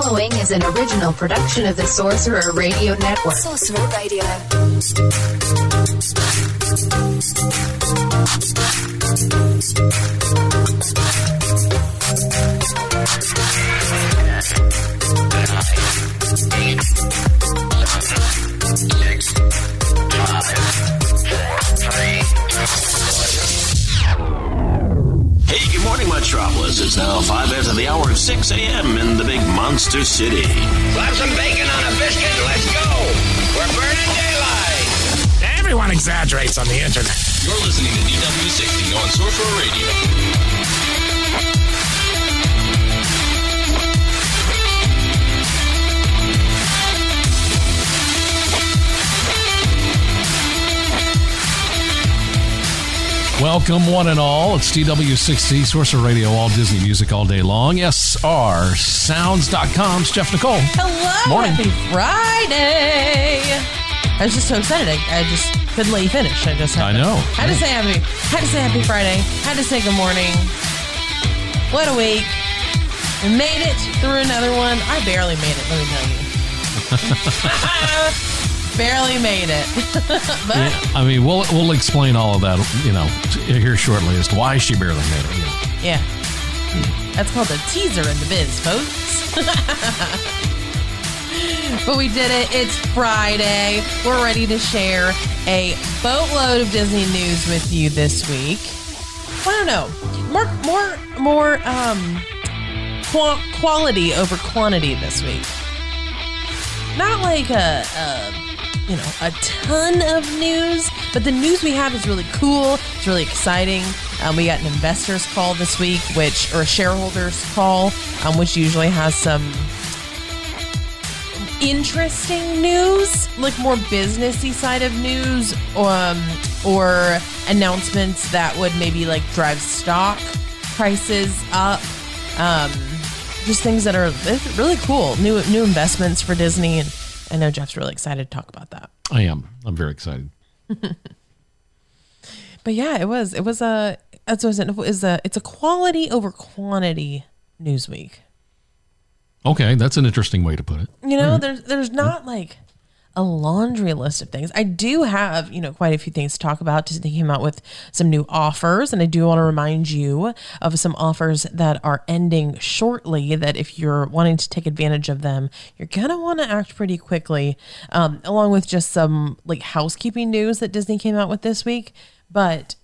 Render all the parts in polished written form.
following is an original production of the Sorcerer Radio Network. Sorcerer Radio. Hey, good morning, Metropolis. It's now 5 after the hour of 6 a.m. in the big monster city. Slap some bacon on a biscuit and let's go. We're burning daylight. Everyone exaggerates on the internet. You're listening to DW60 on Sorcerer Radio. Welcome, one and all. It's DW60, Sorcerer Radio, all Disney music all day long. SRSounds.com's Jeff Nicole. Hello. Morning. Happy Friday. I was just so excited. I just couldn't let you finish. I know. Had to say happy Friday. Had to say good morning. What a week. We made it through another one. I barely made it, let me tell you. Barely made it. But Yeah, I mean, we'll explain all of that, here shortly as to why she barely made it. yeah. That's called a teaser in the biz, folks. But we did it. It's Friday. We're ready to share a boatload of Disney news with you this week. I don't know. More quality over quantity this week. Not like a ton of news, but the news we have is really cool. It's really exciting. We got an investors call this week, or a shareholders call, which usually has some interesting news, like more businessy side of news, or announcements that would maybe like drive stock prices up. Just things that are really cool. New investments for Disney, and I know Jeff's really excited to talk about that. I am. I'm very excited. But yeah, it's a quality over quantity news week. Okay, that's an interesting way to put it. There's not like a laundry list of things. I do have, quite a few things to talk about. Disney came out with some new offers, and I do want to remind you of some offers that are ending shortly, that if you're wanting to take advantage of them, you're going to want to act pretty quickly, along with just some like housekeeping news that Disney came out with this week. But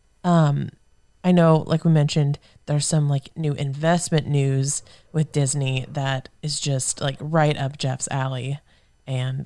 I know, like we mentioned, there's some like new investment news with Disney that is just like right up Jeff's alley. And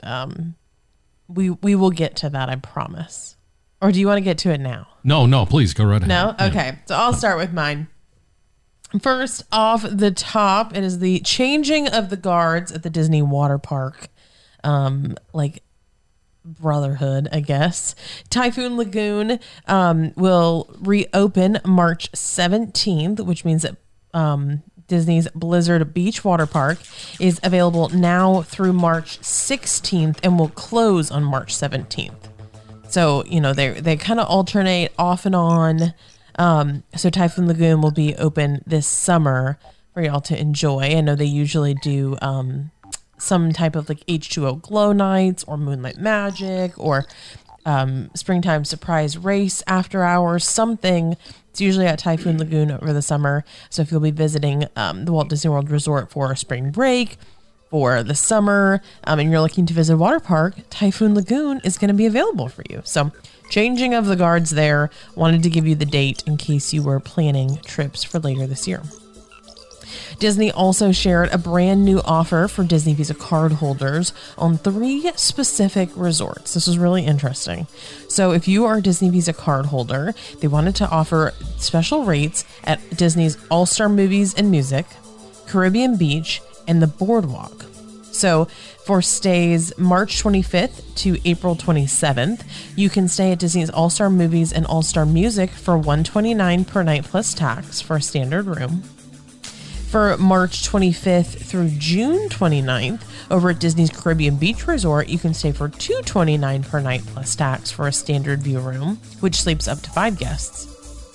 we will get to that, I promise. Or do you want to get to it now? No, please go right ahead. No? Okay. Yeah. So I'll start with mine. First off the top, it is the changing of the guards at the Disney water park. Like brotherhood, I guess. Typhoon Lagoon will reopen March 17th, which means that Disney's Blizzard Beach Water Park is available now through March 16th and will close on March 17th. So, they kind of alternate off and on. So Typhoon Lagoon will be open this summer for y'all to enjoy. I know they usually do some type of like H2O glow nights or Moonlight Magic or springtime surprise race after hours, something. It's usually at Typhoon Lagoon over the summer. So if you'll be visiting the Walt Disney World Resort for a spring break, for the summer, and you're looking to visit a water park, Typhoon Lagoon is going to be available for you. So changing of the guards there. Wanted to give you the date in case you were planning trips for later this year. Disney also shared a brand new offer for Disney Visa card holders on 3 specific resorts. This was really interesting. So if you are a Disney Visa card holder, they wanted to offer special rates at Disney's All-Star Movies and Music, Caribbean Beach, and the Boardwalk. So for stays March 25th to April 27th, you can stay at Disney's All-Star Movies and All-Star Music for $129 per night plus tax for a standard room. For March 25th through June 29th, over at Disney's Caribbean Beach Resort, you can stay for $229 per night plus tax for a standard view room, which sleeps up to 5 guests.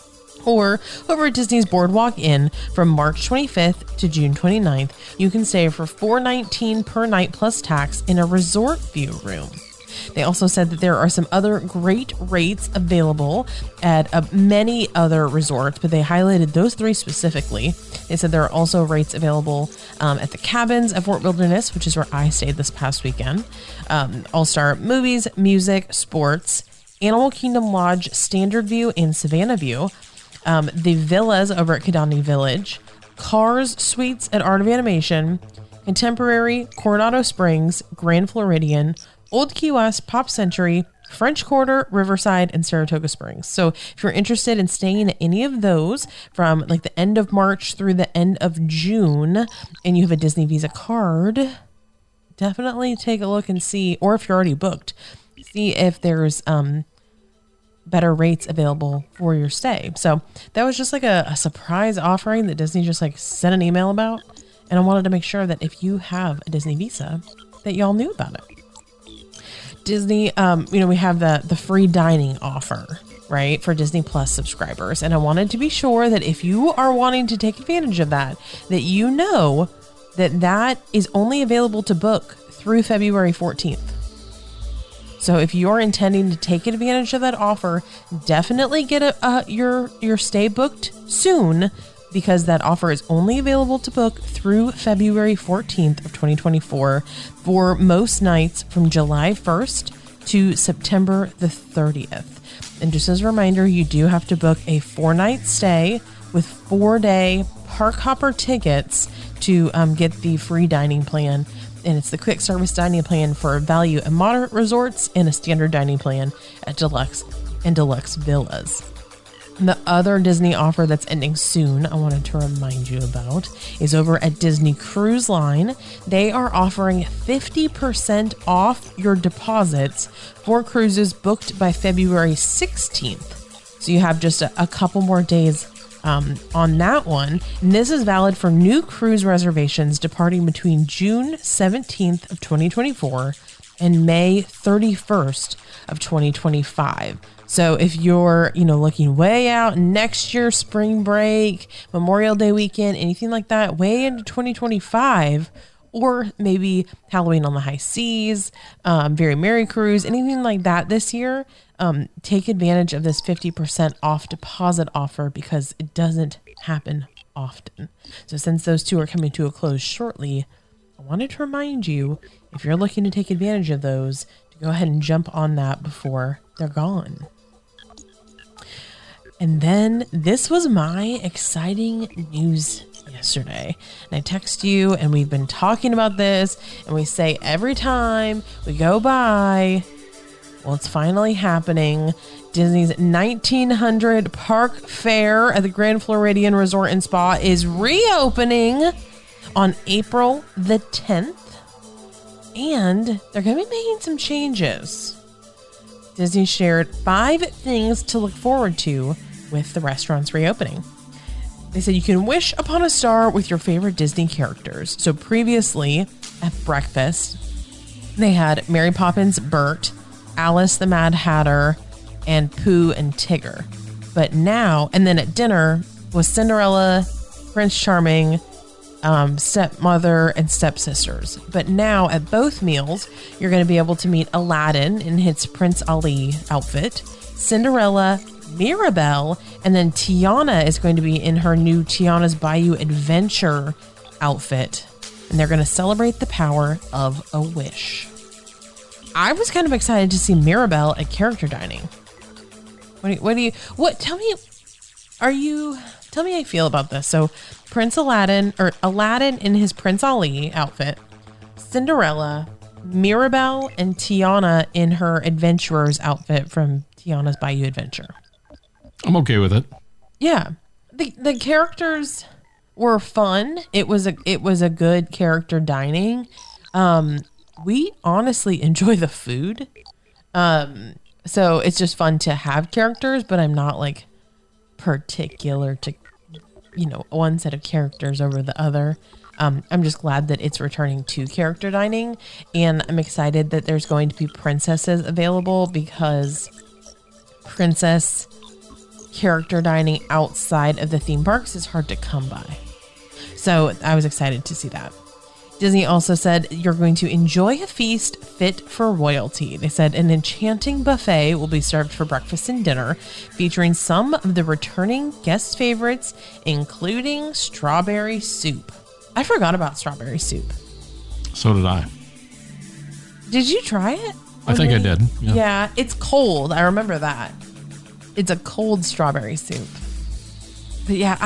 Or over at Disney's Boardwalk Inn from March 25th to June 29th, you can stay for $419 per night plus tax in a resort view room. They also said that there are some other great rates available at many other resorts, but they highlighted those three specifically. They said there are also rates available at the Cabins at Fort Wilderness, which is where I stayed this past weekend. All-Star Movies, Music, Sports, Animal Kingdom Lodge, Standard View, and Savannah View. The villas over at Kidani Village, Cars Suites at Art of Animation, Contemporary, Coronado Springs, Grand Floridian, Old Key West, Pop Century, French Quarter, Riverside, and Saratoga Springs. So if you're interested in staying at any of those from like the end of March through the end of June, and you have a Disney Visa card, definitely take a look and see, or if you're already booked, see if there's better rates available for your stay. So that was just like a surprise offering that Disney just like sent an email about. And I wanted to make sure that if you have a Disney Visa, that y'all knew about it. Disney, we have the free dining offer, right, for Disney Plus subscribers. And I wanted to be sure that if you are wanting to take advantage of that, that you know that is only available to book through February 14th. So if you're intending to take advantage of that offer, definitely get your stay booked soon, because that offer is only available to book through February 14th of 2024 for most nights from July 1st to September the 30th. And just as a reminder, you do have to book a 4-night stay with 4-day park hopper tickets to get the free dining plan. And it's the quick service dining plan for value and moderate resorts and a standard dining plan at deluxe and deluxe villas. The other Disney offer that's ending soon, I wanted to remind you about, is over at Disney Cruise Line. They are offering 50% off your deposits for cruises booked by February 16th. So you have just a couple more days on that one. And this is valid for new cruise reservations departing between June 17th of 2024 and May 31st of 2025. So if you're, looking way out next year, spring break, Memorial Day weekend, anything like that, way into 2025, or maybe Halloween on the High Seas, Very Merry Cruise, anything like that this year, take advantage of this 50% off deposit offer because it doesn't happen often. So since those two are coming to a close shortly, I wanted to remind you, if you're looking to take advantage of those, to go ahead and jump on that before they're gone. And then this was my exciting news yesterday. And I text you, and we've been talking about this, and we say every time we go by, well, it's finally happening. Disney's 1900 Park Fair at the Grand Floridian Resort and Spa is reopening on April the 10th. And they're going to be making some changes. Disney shared 5 things to look forward to with the restaurant's reopening. They said you can wish upon a star with your favorite Disney characters. So previously at breakfast, they had Mary Poppins, Bert, Alice the Mad Hatter, and Pooh and Tigger. But now, and then at dinner was Cinderella, Prince Charming, stepmother, and stepsisters. But now at both meals, you're going to be able to meet Aladdin in his Prince Ali outfit, Cinderella, Mirabelle, and then Tiana is going to be in her new Tiana's Bayou Adventure outfit. And they're going to celebrate the power of a wish. I was kind of excited to see Mirabelle at character dining. Tell me how you feel about this. So Aladdin in his Prince Ali outfit, Cinderella, Mirabelle, and Tiana in her adventurer's outfit from Tiana's Bayou Adventure. I'm okay with it. Yeah. The characters were fun. It was a good character dining. We honestly enjoy the food. So it's just fun to have characters, but I'm not like particular to, one set of characters over the other. I'm just glad that it's returning to character dining, and I'm excited that there's going to be princesses available because Princess character dining outside of the theme parks is hard to come by. So I was excited to see that. Disney also said you're going to enjoy a feast fit for royalty. They said an enchanting buffet will be served for breakfast and dinner, featuring some of the returning guest favorites, including strawberry soup. I forgot about strawberry soup. So did I. Did you try it? I think I did. Yeah, it's cold. I remember that. It's a cold strawberry soup. But yeah,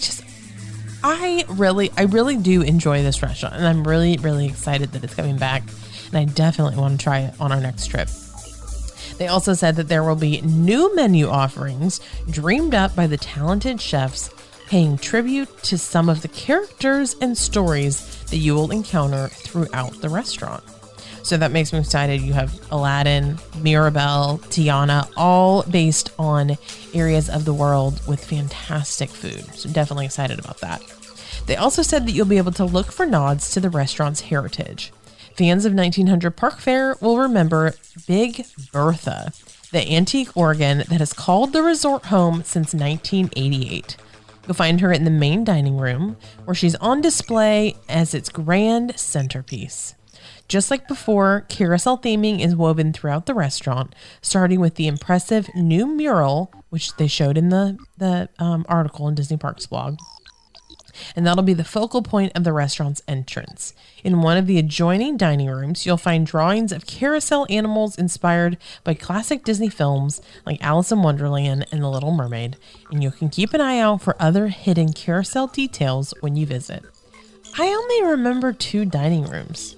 I really do enjoy this restaurant, and I'm really, really excited that it's coming back, and I definitely want to try it on our next trip. They also said that there will be new menu offerings dreamed up by the talented chefs, paying tribute to some of the characters and stories that you will encounter throughout the restaurant. So that makes me excited. You have Aladdin, Mirabelle, Tiana, all based on areas of the world with fantastic food. So definitely excited about that. They also said that you'll be able to look for nods to the restaurant's heritage. Fans of 1900 Park Fair will remember Big Bertha, the antique organ that has called the resort home since 1988. You'll find her in the main dining room, where she's on display as its grand centerpiece. Just like before, carousel theming is woven throughout the restaurant, starting with the impressive new mural, which they showed in the article in Disney Parks blog. And that'll be the focal point of the restaurant's entrance. In one of the adjoining dining rooms, you'll find drawings of carousel animals inspired by classic Disney films like Alice in Wonderland and The Little Mermaid, and you can keep an eye out for other hidden carousel details when you visit. I only remember 2 dining rooms.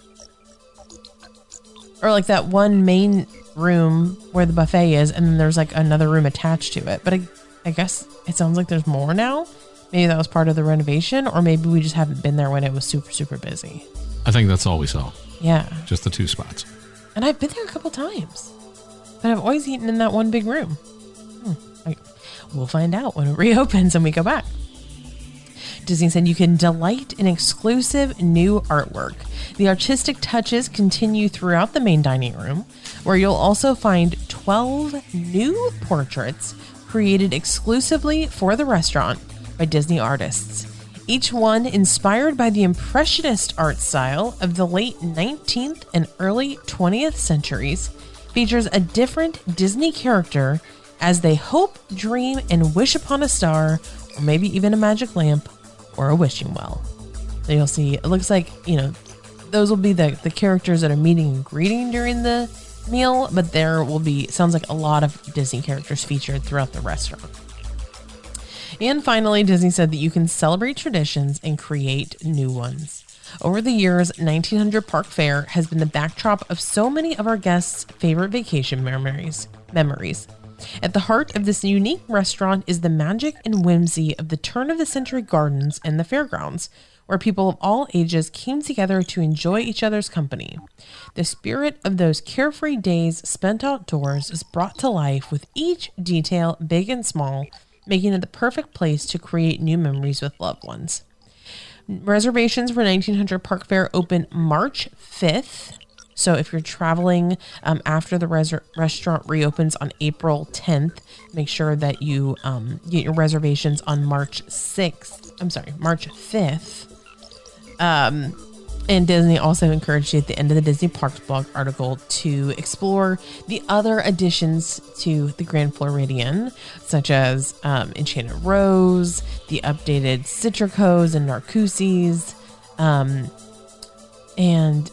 Or like that one main room where the buffet is, and then there's like another room attached to it. But I guess it sounds like there's more now. Maybe that was part of the renovation, or maybe we just haven't been there when it was super, super busy. I think that's all we saw. Yeah. Just the 2 spots. And I've been there a couple times, but I've always eaten in that one big room. We'll find out when it reopens and we go back. Disney said you can delight in exclusive new artwork. The artistic touches continue throughout the main dining room, where you'll also find 12 new portraits created exclusively for the restaurant by Disney artists. Each one inspired by the Impressionist art style of the late 19th and early 20th centuries, features a different Disney character as they hope, dream, and wish upon a star, or maybe even a magic lamp, or a wishing well. So you'll see, it looks like, those will be the characters that are meeting and greeting during the meal, but there will be, sounds like a lot of Disney characters featured throughout the restaurant. And finally, Disney said that you can celebrate traditions and create new ones. Over the years, 1900 Park Fair has been the backdrop of so many of our guests' favorite vacation memories. At the heart of this unique restaurant is the magic and whimsy of the turn-of-the-century gardens and the fairgrounds, where people of all ages came together to enjoy each other's company. The spirit of those carefree days spent outdoors is brought to life with each detail, big and small, making it the perfect place to create new memories with loved ones. Reservations for 1900 Park Fair open March 5th. So if you're traveling after the restaurant reopens on April 10th, make sure that you get your reservations on March 5th. And Disney also encouraged you at the end of the Disney Parks blog article to explore the other additions to the Grand Floridian, such as Enchanted Rose, the updated Citricos and Narcoossees, and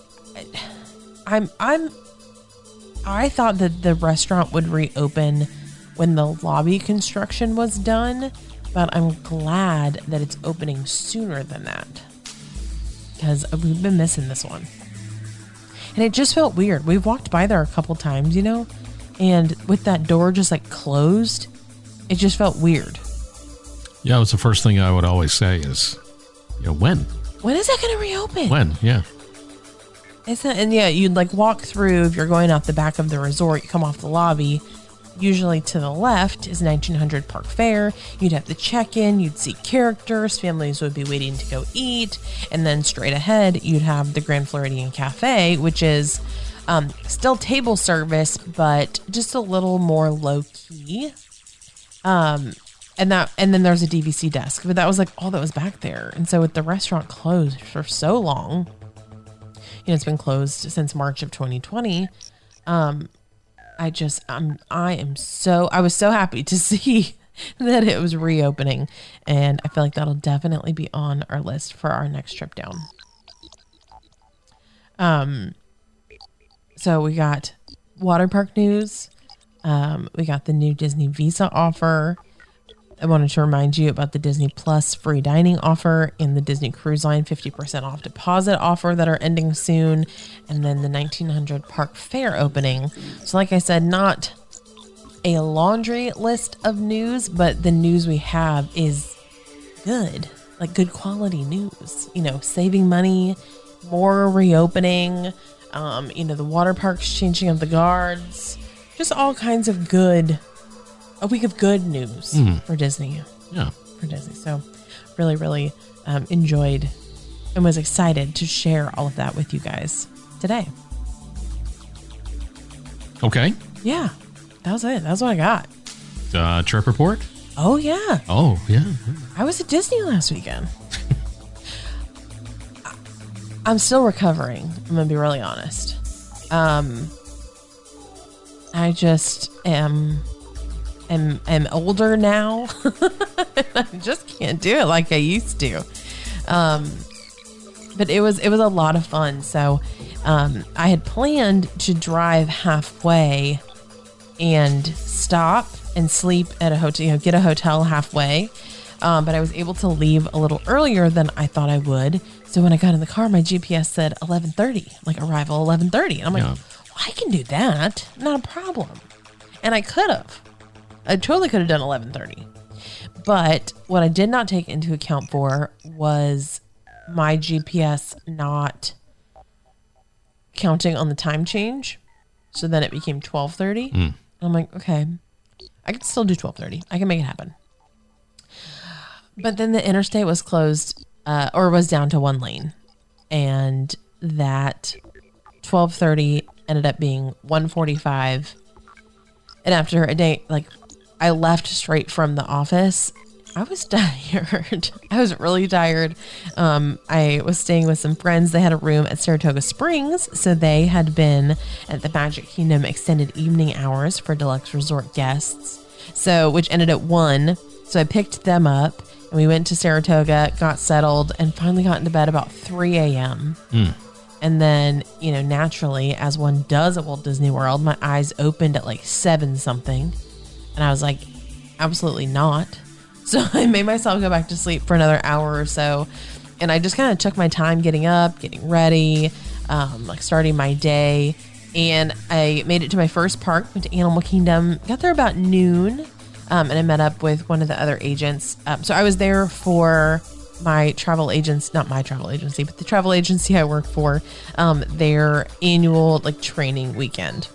I thought that the restaurant would reopen when the lobby construction was done, but I'm glad that it's opening sooner than that, because we've been missing this one. And it just felt weird. We've walked by there a couple times, and with that door just like closed, it just felt weird. Yeah, it was the first thing I would always say is, when? When is that going to reopen? When? Yeah. And yeah, you'd like walk through, if you're going out the back of the resort, you come off the lobby, usually to the left is 1900 Park Fair. You'd have to check in, you'd see characters, families would be waiting to go eat, and then straight ahead, you'd have the Grand Floridian Cafe, which is still table service, but just a little more low-key. And then there's a DVC desk, but that was like all that was back there. And so with the restaurant closed for so long, it's been closed since March of 2020. I was so happy to see that it was reopening, and I feel like that'll definitely be on our list for our next trip down. So we got water park news. We got the new Disney Visa offer. I wanted to remind you about the Disney Plus free dining offer and the Disney Cruise Line 50% off deposit offer that are ending soon. And then the 1900 Park Fair opening. So like I said, not a laundry list of news, but the news we have is good, like good quality news, saving money, more reopening, the water parks changing of the guards, just all kinds of a week of good news for Disney. Yeah. For Disney. So really, really enjoyed and was excited to share all of that with you guys today. Okay. Yeah. That was it. That's what I got. Trip report? Oh, yeah. Oh, yeah. I was at Disney last weekend. I'm still recovering. I'm going to be really honest. I just am older now. I just can't do it like I used to. But it was a lot of fun. So I had planned to drive halfway and stop and sleep at a hotel, get a hotel halfway. But I was able to leave a little earlier than I thought I would. So when I got in the car, my GPS said 11:30, like arrival 11:30. And I'm like, well, I can do that. Not a problem. And I could have. I totally could have done 11:30. But what I did not take into account for was my GPS not counting on the time change. So then it became 12:30. And I'm like, okay, I can still do 12:30. I can make it happen. But then the interstate was closed or was down to one lane. And that 12:30 ended up being 1:45. And after a day, like I left straight from the office, I was tired. I was really tired. I was staying with some friends. They had a room at Saratoga Springs. So they had been at the Magic Kingdom extended evening hours for deluxe resort guests. So, which ended at 1. So I picked them up and we went to Saratoga, got settled, and finally got into bed about 3 a.m. And then, naturally, as one does at Walt Disney World, my eyes opened at like 7 something. And I was like, absolutely not. So I made myself go back to sleep for another hour or so. And I just kind of took my time getting up, getting ready, starting my day. And I made it to my first park, went to Animal Kingdom, got there about noon. And I met up with one of the other agents. So I was there for my travel agents, not my travel agency, but the travel agency I work for, their annual training weekend.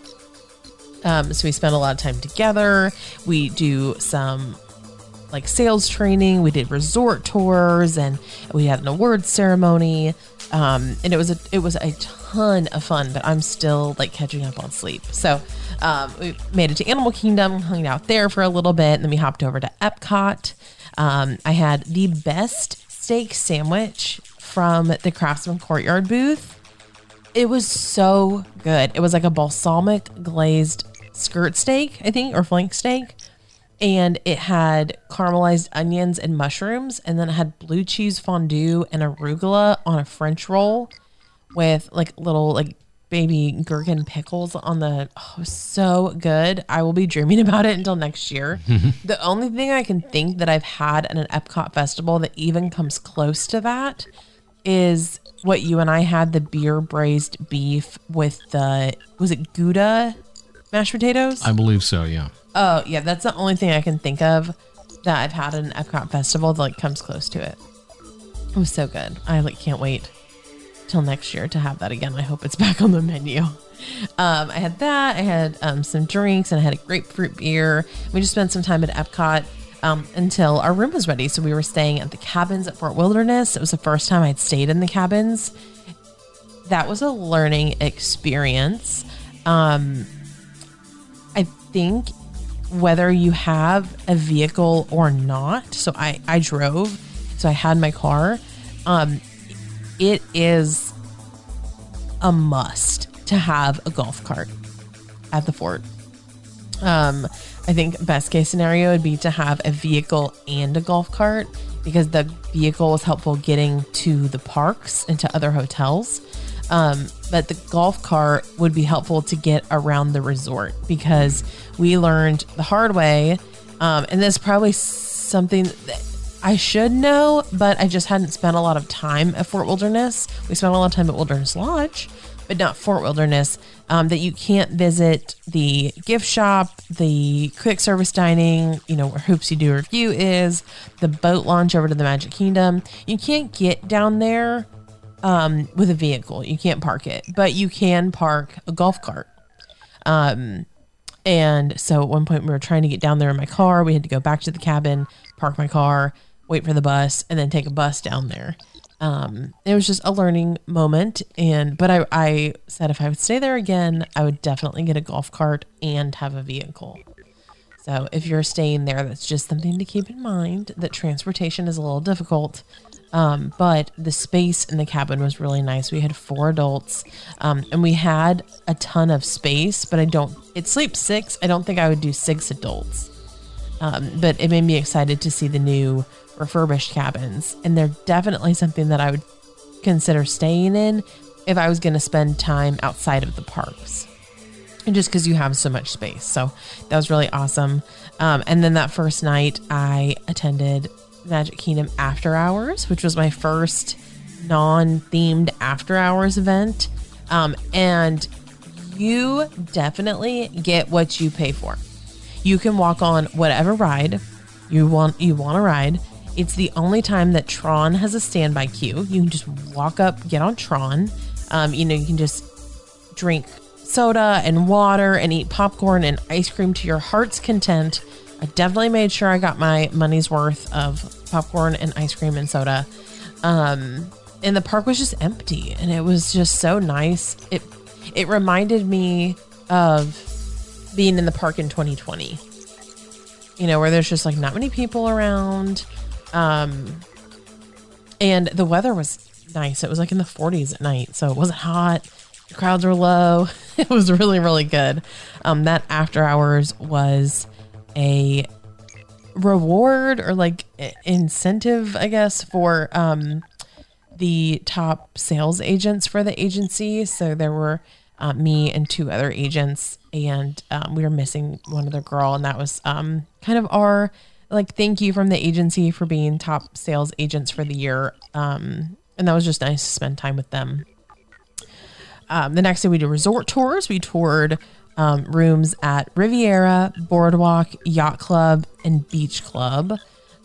So we spent a lot of time together. We do some sales training. We did resort tours and we had an awards ceremony. And it was a ton of fun, but I'm still catching up on sleep. So, we made it to Animal Kingdom, hung out there for a little bit. And then we hopped over to Epcot. I had the best steak sandwich from the Craftsman Courtyard booth. It was so good. It was like a balsamic glazed skirt steak, I think, or flank steak. And it had caramelized onions and mushrooms. And then it had blue cheese fondue and arugula on a French roll with little baby gherkin pickles on the, so good. I will be dreaming about it until next year. The only thing I can think that I've had at an Epcot festival that even comes close to that is what you and I had, the beer braised beef with was it Gouda mashed potatoes? I believe so, yeah. Oh, yeah, that's the only thing I can think of that I've had at an Epcot festival that comes close to it. It was so good. I can't wait till next year to have that again. I hope it's back on the menu. I had that. I had some drinks and I had a grapefruit beer. We just spent some time at Epcot until our room was ready. So we were staying at the cabins at Fort Wilderness. It was the first time I'd stayed in the cabins. That was a learning experience. I think whether you have a vehicle or not. So I drove, so I had my car. It is a must to have a golf cart at the fort. I think best case scenario would be to have a vehicle and a golf cart, because the vehicle is helpful getting to the parks and to other hotels. But the golf cart would be helpful to get around the resort, because we learned the hard way. And this is probably something that I should know, but I just hadn't spent a lot of time at Fort Wilderness. We spent a lot of time at Wilderness Lodge, but not Fort Wilderness. That you can't visit the gift shop, the quick service dining, where Hoopsie Doo Review is, the boat launch over to the Magic Kingdom. You can't get down there with a vehicle. You can't park it, but you can park a golf cart. And so at one point we were trying to get down there in my car. We had to go back to the cabin, park my car, wait for the bus, and then take a bus down there. It was just a learning moment. But I said if I would stay there again, I would definitely get a golf cart and have a vehicle. So if you're staying there, that's just something to keep in mind, that transportation is a little difficult. But the space in the cabin was really nice. We had 4 adults, and we had a ton of space, but it sleeps 6. I don't think I would do 6 adults. But it made me excited to see the new refurbished cabins, and they're definitely something that I would consider staying in if I was going to spend time outside of the parks, and just because you have so much space. So that was really awesome. And then that first night I attended Magic Kingdom After Hours, which was my first non-themed after hours event. And you definitely get what you pay for. You can walk on whatever ride you want to ride. It's the only time that Tron has a standby queue. You can just walk up, get on Tron. You can just drink soda and water and eat popcorn and ice cream to your heart's content. I definitely made sure I got my money's worth of popcorn and ice cream and soda. And the park was just empty, and it was just so nice. It reminded me of being in the park in 2020, where there's just like not many people around. And the weather was nice. It was like in the 40s at night, so it wasn't hot. The crowds were low. It was really, really good. That after hours was a reward or like incentive, I guess, for the top sales agents for the agency. So there were me and 2 other agents, and we were missing one other girl, and that was kind of our thank you from the agency for being top sales agents for the year. And that was just nice to spend time with them. The next day we did resort tours. We toured rooms at Riviera, Boardwalk, Yacht Club, and Beach Club.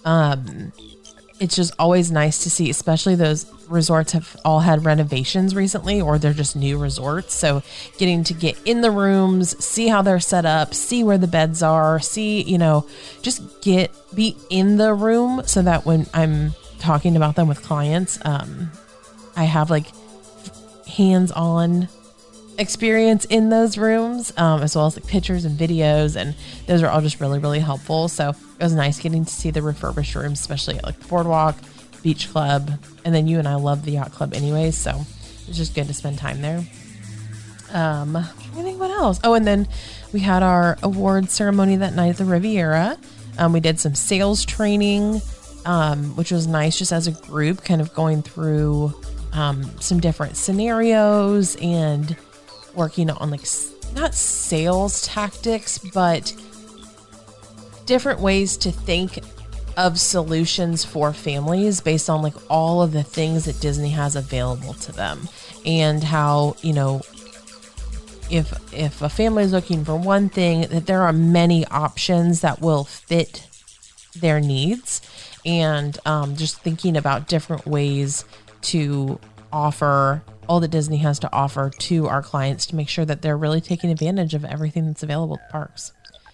It's just always nice to see, especially those resorts have all had renovations recently, or they're just new resorts. So getting to get in the rooms, see how they're set up, see where the beds are, see, just be in the room so that when I'm talking about them with clients, I have hands-on experience in those rooms, as well as pictures and videos, and those are all just really, really helpful. So it was nice getting to see the refurbished rooms, especially at the Boardwalk, Beach Club, and then you and I love the Yacht Club anyways, so it was just good to spend time there. I think what else? Oh, and then we had our award ceremony that night at the Riviera. We did some sales training, which was nice, just as a group, kind of going through some different scenarios and working on not sales tactics, but different ways to think of solutions for families based on all of the things that Disney has available to them, and how, if a family is looking for one thing, that there are many options that will fit their needs, and just thinking about different ways to offer all that Disney has to offer to our clients to make sure that they're really taking advantage of everything that's available at parks.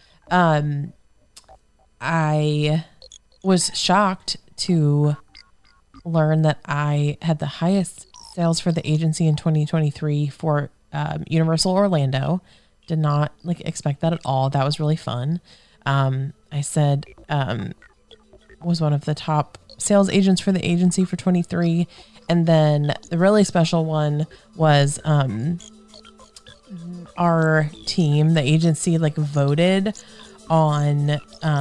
I was shocked to learn that I had the highest sales for the agency in 2023 for Universal Orlando. Did not expect that at all. That was really fun. I said was one of the top sales agents for the agency for 23. And then the really special one was our team, the agency, like voted on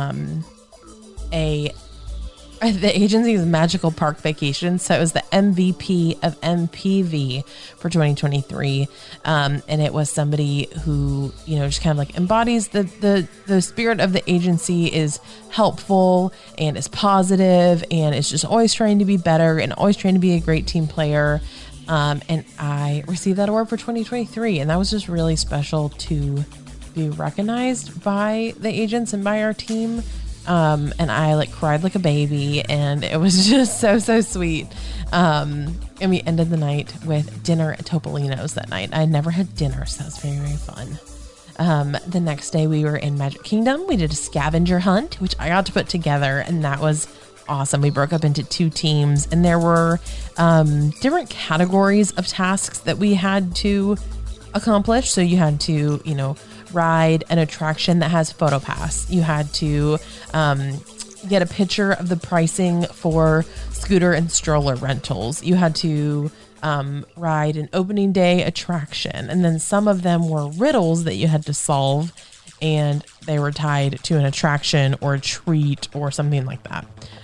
the agency's Magical Park Vacation. So it was the MVP of MPV for 2023. And it was somebody who, just kind of like embodies the spirit of the agency, is helpful and is positive and is just always trying to be better and always trying to be a great team player. And I received that award for 2023. And that was just really special to be recognized by the agents and by our team. And I cried like a baby, and it was just so sweet. And we ended the night with dinner at Topolino's that night. I had never had dinner, so that was very, very fun. The next day we were in Magic Kingdom. We did a scavenger hunt, which I got to put together, and that was awesome. We broke up into 2 teams, and there were different categories of tasks that we had to accomplish. So you had to, ride an attraction that has PhotoPass. You had to get a picture of the pricing for scooter and stroller rentals. You had to ride an opening day attraction. And then some of them were riddles that you had to solve, and they were tied to an attraction or a treat or something like that.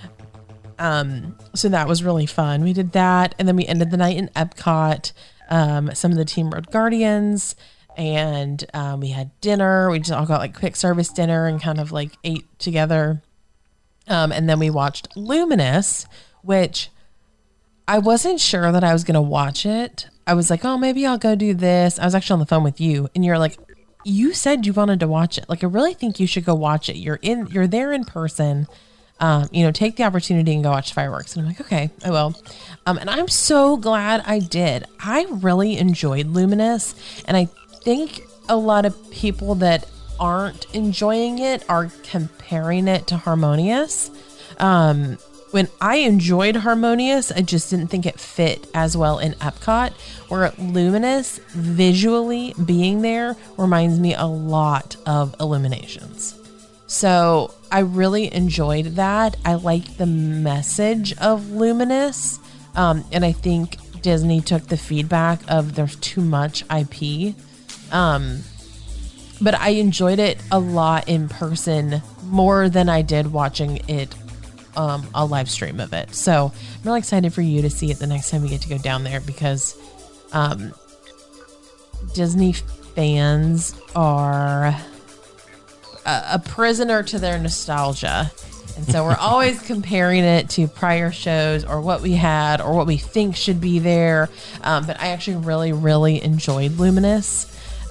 So that was really fun. We did that, and then we ended the night in Epcot. Some of the team rode Guardians, and we had dinner. We just all got quick service dinner and kind of ate together. And then we watched Luminous, which I wasn't sure that I was going to watch it. I was like, oh, maybe I'll go do this. I was actually on the phone with you, and you're like, you said you wanted to watch it. I really think you should go watch it. You're there in person. Take the opportunity and go watch fireworks. And I'm like, okay, I will. And I'm so glad I did. I really enjoyed Luminous, and I think a lot of people that aren't enjoying it are comparing it to Harmonious. When I enjoyed Harmonious, I just didn't think it fit as well in Epcot, where Luminous visually being there reminds me a lot of Illuminations. So I really enjoyed that. I like the message of Luminous. And I think Disney took the feedback of there's too much IP. But I enjoyed it a lot in person, more than I did watching it, a live stream of it. So I'm really excited for you to see it the next time we get to go down there, because Disney fans are a prisoner to their nostalgia. And so we're always comparing it to prior shows or what we had or what we think should be there. But I actually really, really enjoyed Luminous.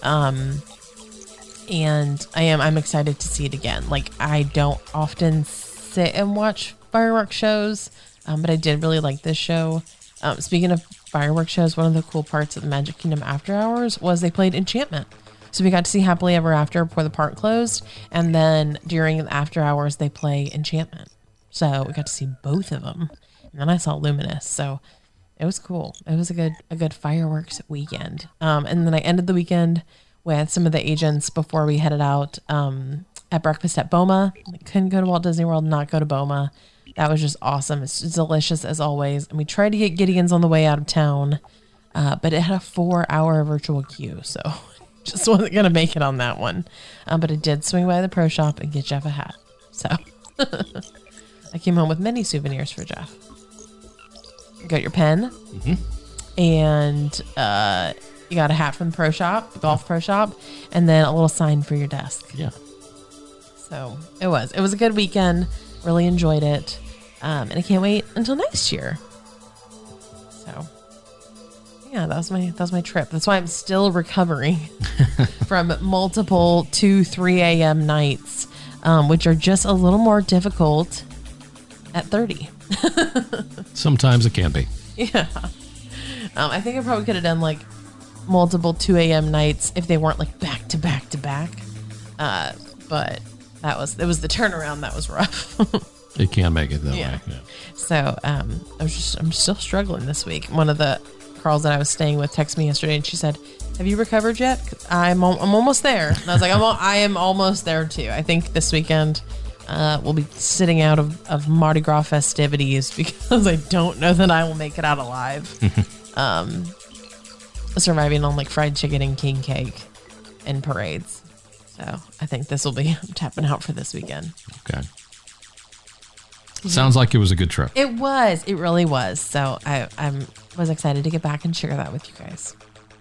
And I'm excited to see it again. I don't often sit and watch fireworks shows, but I did really like this show. Speaking of fireworks shows, one of the cool parts of the Magic Kingdom After Hours was they played Enchantment. So we got to see Happily Ever After before the park closed, and then during the after hours they play Enchantment. So we got to see both of them, and then I saw Luminous. So it was cool. It was a good fireworks weekend. And then I ended the weekend with some of the agents before we headed out at breakfast at Boma. I couldn't go to Walt Disney World and not go to Boma. That was just awesome. It's delicious as always. And we tried to get Gideon's on the way out of town, but it had a 4-hour virtual queue, so just wasn't going to make it on that one. But I did swing by the pro shop and get Jeff a hat. So I came home with many souvenirs for Jeff. You got your pen, and you got a hat from the pro shop, the golf pro shop, and then a little sign for your desk. Yeah. So it was a good weekend. Really enjoyed it. And I can't wait until next year. So yeah, that was my trip. That's why I'm still recovering from multiple 2-3 a.m. nights, which are just a little more difficult at 30. Sometimes it can be. Yeah. I think I probably could have done multiple 2 a.m. nights if they weren't back to back to back. But it was the turnaround that was rough. It can make it that way. Yeah. So I'm still struggling this week. One of the girls that I was staying with texted me yesterday, and she said, Have you recovered yet? I'm almost there. And I was like, I am almost there too. I think this weekend we'll be sitting out of Mardi Gras festivities because I don't know that I will make it out alive. Surviving on like fried chicken and king cake and parades. So I think this will be I'm tapping out for this weekend. Okay. Sounds like it was a good trip. It was. It really was. So I was excited to get back and share that with you guys.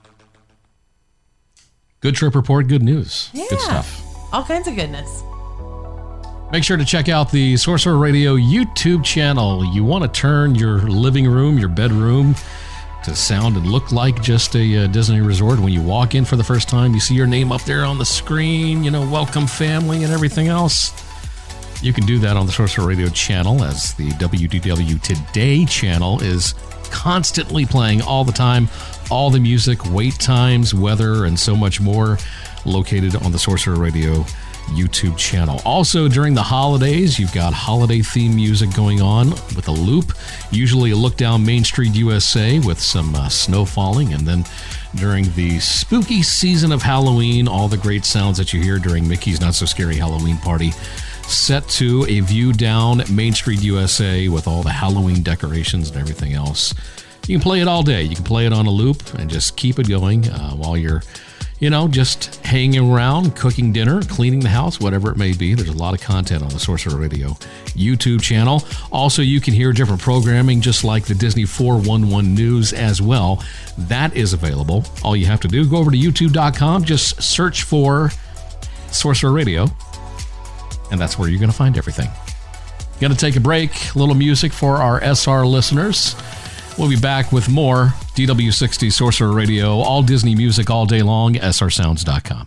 Good trip report, good news. Yeah. Good stuff. All kinds of goodness. Make sure to check out the Sorcerer Radio YouTube channel. You want to turn your living room, your bedroom to sound and look like just a Disney resort. When you walk in for the first time, you see your name up there on the screen, welcome family and everything else. You can do that on the Sorcerer Radio channel, as the WDW Today channel is constantly playing all the time, all the music, wait times, weather, and so much more, located on the Sorcerer Radio YouTube channel. Also, during the holidays, you've got holiday theme music going on with a loop, usually a look down Main Street USA with some snow falling, and then during the spooky season of Halloween, all the great sounds that you hear during Mickey's Not So Scary Halloween Party, set to a view down Main Street USA with all the Halloween decorations and everything else. You can play it all day. You can play it on a loop and just keep it going while you're, just hanging around, cooking dinner, cleaning the house, whatever it may be. There's a lot of content on the Sorcerer Radio YouTube channel. Also, you can hear different programming, just like the Disney 411 News as well. That is available. All you have to do, go over to youtube.com, just search for Sorcerer Radio, and that's where you're going to find everything. Going to take a break, a little music for our SR listeners. We'll be back with more DW60 Sorcerer Radio, all Disney music all day long, srsounds.com.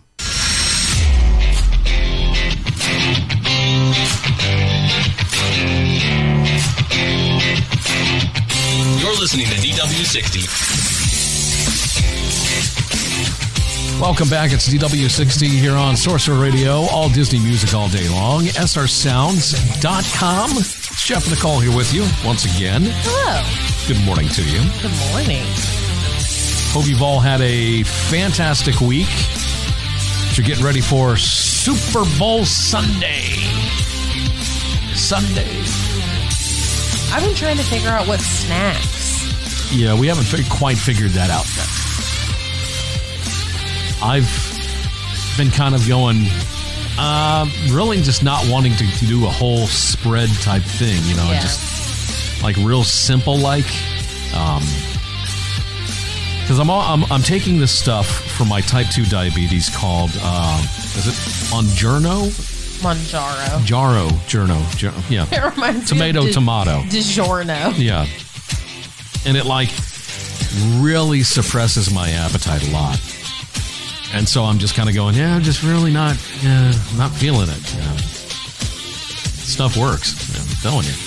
You're listening to DW60. Welcome back. It's DW60 here on Sorcerer Radio, all Disney music all day long, srsounds.com. It's Jeff and Nicole here with you once again. Hello. Good morning to you. Good morning. Hope you've all had a fantastic week. You're getting ready for Super Bowl Sunday. I've been trying to figure out what snacks. Yeah, we haven't quite figured that out yet. I've been kind of going, really just not wanting to do a whole spread type thing, Yeah. just like real simple, like, because I'm taking this stuff for my type 2 diabetes called, is it Mounjaro? Yeah. It reminds Tomato. me of DiGiorno. Yeah. And it really suppresses my appetite a lot. And so I'm just kind of going, I'm just really not feeling it. Stuff works, I'm telling you.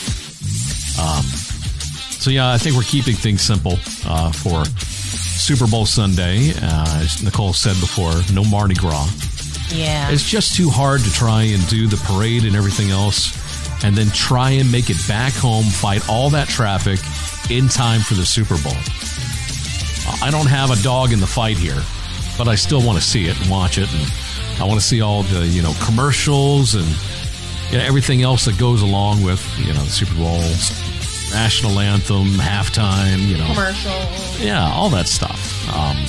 So I think we're keeping things simple for Super Bowl Sunday. As Nicole said before, no Mardi Gras. Yeah. It's just too hard to try and do the parade and everything else, and then try and make it back home, fight all that traffic in time for the Super Bowl. I don't have a dog in the fight here, but I still want to see it and watch it, and I want to see all the commercials and everything else that goes along with the Super Bowl, national anthem, halftime, commercials. Yeah, all that stuff.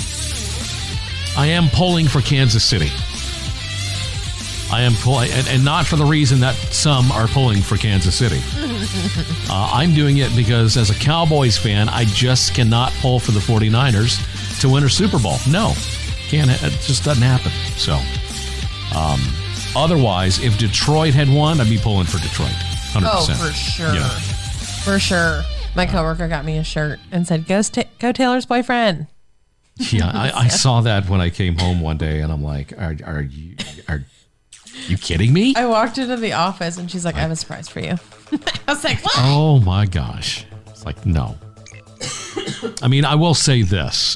I am pulling for Kansas City. I am pulling, and not for the reason that some are pulling for Kansas City. I'm doing it because as a Cowboys fan, I just cannot pull for the 49ers to win a Super Bowl. No, can't. It just doesn't happen. So, otherwise, if Detroit had won, I'd be pulling for Detroit. 100%. Oh, for sure. Yeah. For sure. My coworker got me a shirt and said, go Taylor's boyfriend. Yeah, I saw that when I came home one day, and I'm like, are you kidding me? I walked into the office, and she's like, I have a surprise for you. I was like, what? Oh, my gosh. It's like, no. I mean, I will say this.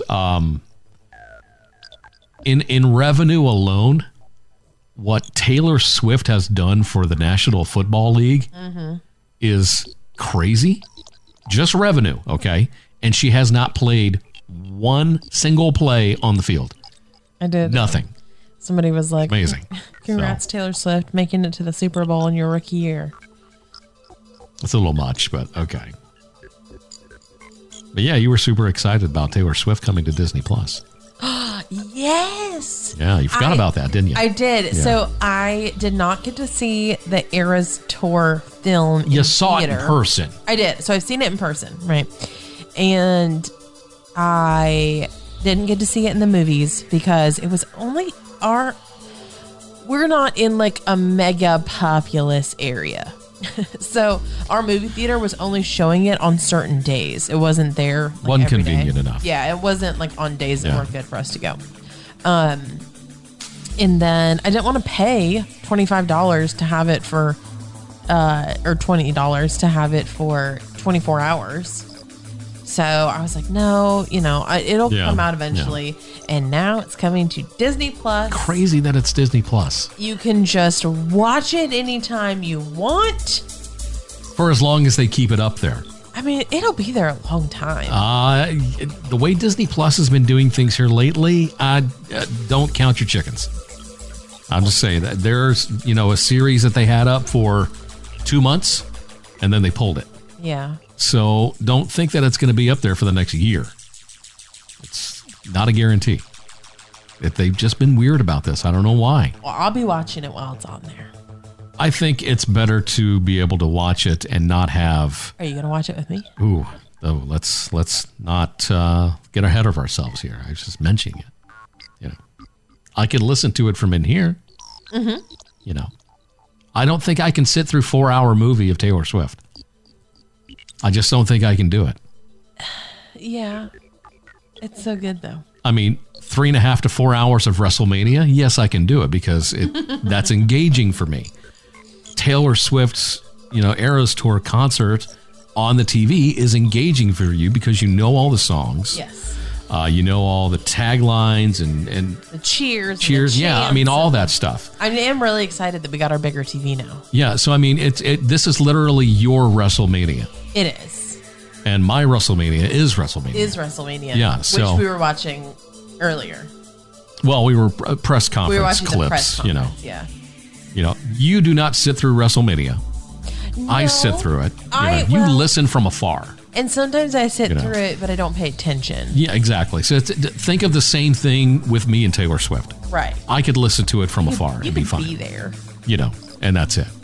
In revenue alone, what Taylor Swift has done for the National Football League is crazy. Just revenue, okay? And she has not played one single play on the field. I did. Nothing. Somebody was like, Amazing. Congrats, Taylor Swift, making it to the Super Bowl in your rookie year. It's a little much, but okay. But yeah, you were super excited about Taylor Swift coming to Disney Plus. Yes. Yeah, you forgot about that, didn't you? I did. Yeah. So I did not get to see the Eras Tour film. You in saw theater. it in person. I did. So I've seen it in person, right? And I didn't get to see it in the movies because it was only we're not in like a mega populous area. So our movie theater was only showing it on certain days. It wasn't there. Like, Wasn't every day. convenient enough. Yeah, it wasn't like on days that Yeah. weren't good for us to go. And then I didn't want to pay $25 to have it for, or $20 to have it for 24 hours. So I was like, no, it'll Yeah, come out eventually. And now it's coming to Disney Plus. Crazy that it's Disney Plus. You can just watch it anytime you want. For as long as they keep it up there. I mean, it'll be there a long time. The way Disney Plus has been doing things here lately, don't count your chickens. I'm just saying that there's, a series that they had up for 2 months and then they pulled it. Yeah. So don't think that it's going to be up there for the next year. It's not a guarantee. They've just been weird about this. I don't know why. Well, I'll be watching it while it's on there. I think it's better to be able to watch it and not have. Are you going to watch it with me? Let's not get ahead of ourselves here. I was just mentioning it. I could listen to it from in here. Mm-hmm. I don't think I can sit through 4-hour movie of Taylor Swift. I just don't think I can do it. Yeah. It's so good, though. I mean, 3.5 to 4 hours of WrestleMania. Yes, I can do it because that's engaging for me. Taylor Swift's, Eras Tour concert on the TV is engaging for you because you know all the songs. Yes. You know all the taglines and The cheers. cheers. The Yeah, I mean, all that stuff. I am really excited that we got our bigger TV now. Yeah, so I mean, this is literally your WrestleMania. It is. And my WrestleMania is WrestleMania. Yeah, so- which we were watching earlier. Well, we were press conference We were watching clips, the press conference. Yeah. You do not sit through WrestleMania. I sit through it. You listen from afar. And sometimes I sit through it, but I don't pay attention. Yeah, exactly. So think of the same thing with me and Taylor Swift. Right. I could listen to it from afar and be fine. Be there. And that's it.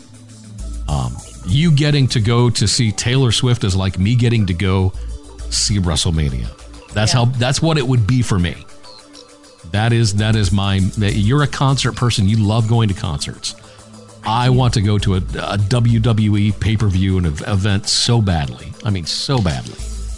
You getting to go to see Taylor Swift is like me getting to go see WrestleMania. That's what it would be for me. That is you're a concert person. You love going to concerts. I want to go to a WWE pay-per-view and event so badly. I mean, so badly.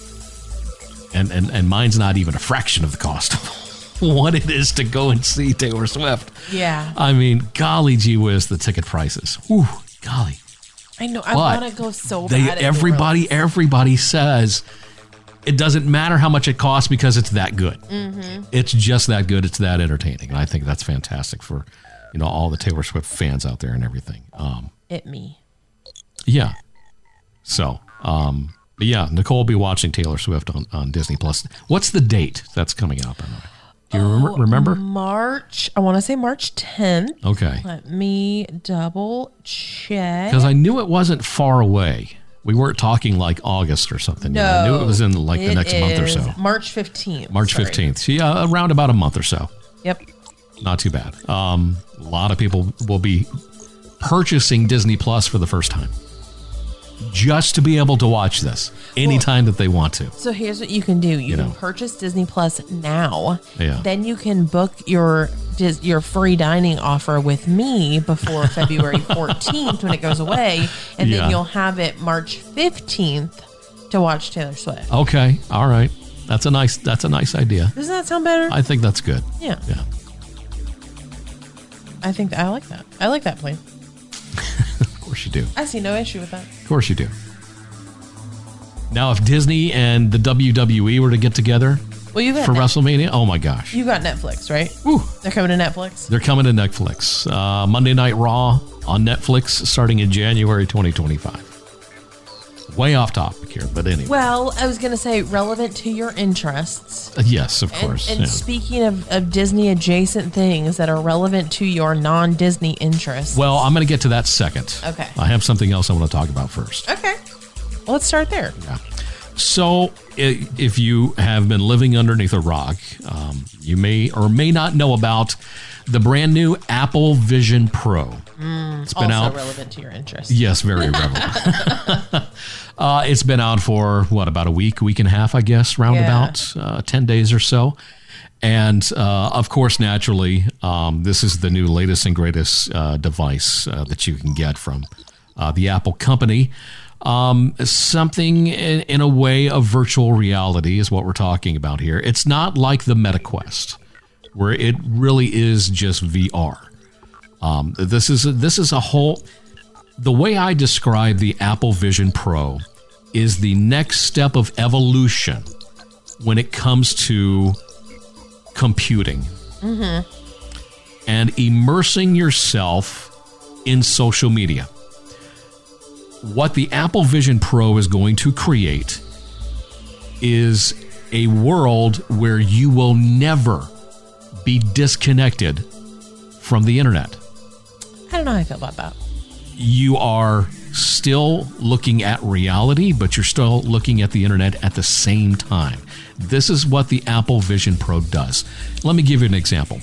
And mine's not even a fraction of the cost of what it is to go and see Taylor Swift. Yeah. I mean, golly gee whiz, the ticket prices. Whew, golly. I know. I want to go so bad. Everybody says it doesn't matter how much it costs because it's that good. Mm-hmm. It's just that good. It's that entertaining. And I think that's fantastic for all the Taylor Swift fans out there and everything. Me. Yeah. So, but yeah, Nicole will be watching Taylor Swift on Disney Plus. What's the date that's coming out, by the way? Do you remember? March. I want to say March 10th. Okay. Let me double check. Because I knew it wasn't far away. We weren't talking like August or something. No. I knew it was in like the next month or so. March 15th. March 15th. So yeah, around about a month or so. Yep. Not too bad. A lot of people will be purchasing Disney Plus for the first time just to be able to watch this anytime that they want to. So here's what you can do. You can purchase Disney Plus now. Yeah. Then you can book your free dining offer with me before February 14th when it goes away. And then you'll have it March 15th to watch Taylor Swift. Okay. All right. That's a nice idea. Doesn't that sound better? I think that's good. Yeah. Yeah. I like that. I like that plan. Of course you do. I see no issue with that. Of course you do. Now, if Disney and the WWE were to get together for WrestleMania, oh my gosh. You got Netflix, right? Woo. They're coming to Netflix? They're coming to Netflix. Monday Night Raw on Netflix starting in January 2025. Way off topic here, but anyway. Well, I was going to say relevant to your interests. Yes, of course. And speaking of Disney adjacent things that are relevant to your non-Disney interests. Well, I'm going to get to that second. Okay. I have something else I want to talk about first. Okay. Well, let's start there. Yeah. So, if you have been living underneath a rock, you may or may not know about the brand new Apple Vision Pro. It's been also out. relevant to your interests. Yes, very relevant. It's been out for, about a week and a half, I guess, roundabout, 10 days or so. And, of course, naturally, this is the new latest and greatest device that you can get from the Apple company. Something in a way of virtual reality is what we're talking about here. It's not like the MetaQuest, where it really is just VR. This is a whole. The way I describe the Apple Vision Pro is the next step of evolution when it comes to computing and immersing yourself in social media. What the Apple Vision Pro is going to create is a world where you will never be disconnected from the internet. I don't know how I feel about that. You are still looking at reality, but you're still looking at the internet at the same time. This is what the Apple Vision Pro does. Let me give you an example.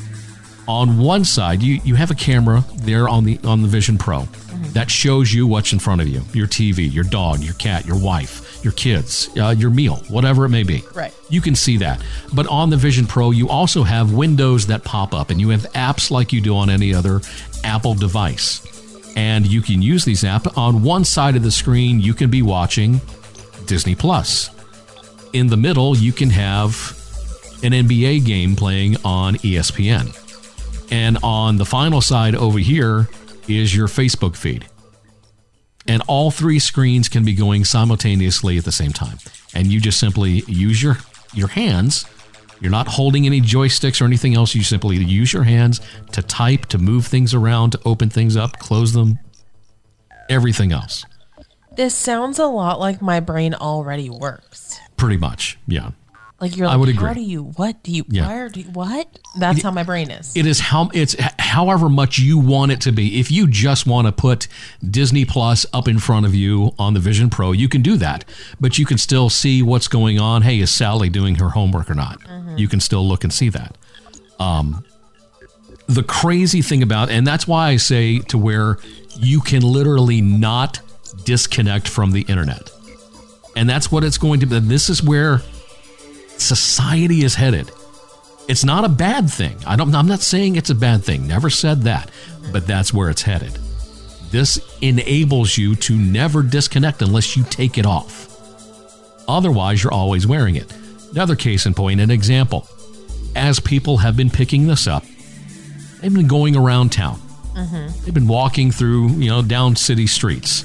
On one side, you have a camera there on the Vision Pro that shows you what's in front of you. Your TV, your dog, your cat, your wife, your kids, your meal, whatever it may be. Right. You can see that. But on the Vision Pro, you also have windows that pop up, and you have apps like you do on any other Apple device. And you can use these apps. On one side of the screen, you can be watching Disney Plus. In the middle, you can have an NBA game playing on ESPN. And on the final side over here is your Facebook feed. And all three screens can be going simultaneously at the same time. And you just simply use your hands. You're not holding any joysticks or anything else. You simply use your hands to type, to move things around, to open things up, close them, everything else. This sounds a lot like my brain already works. Pretty much, yeah. Like you're like, I would how agree. do you, what do you, Yeah. where do you, what? That's how my brain is. It's however much you want it to be. If you just want to put Disney Plus up in front of you on the Vision Pro, you can do that. But you can still see what's going on. Hey, is Sally doing her homework or not? You can still look and see that. The crazy thing about, and that's why I say to where you can literally not disconnect from the internet. And that's what it's going to be. This is where society is headed. It's not a bad thing. I'm not saying it's a bad thing. Never said that. But that's where it's headed. This enables you to never disconnect unless you take it off. Otherwise, you're always wearing it. Another case in point, an example. As people have been picking this up, they've been going around town. They've been walking through, down city streets,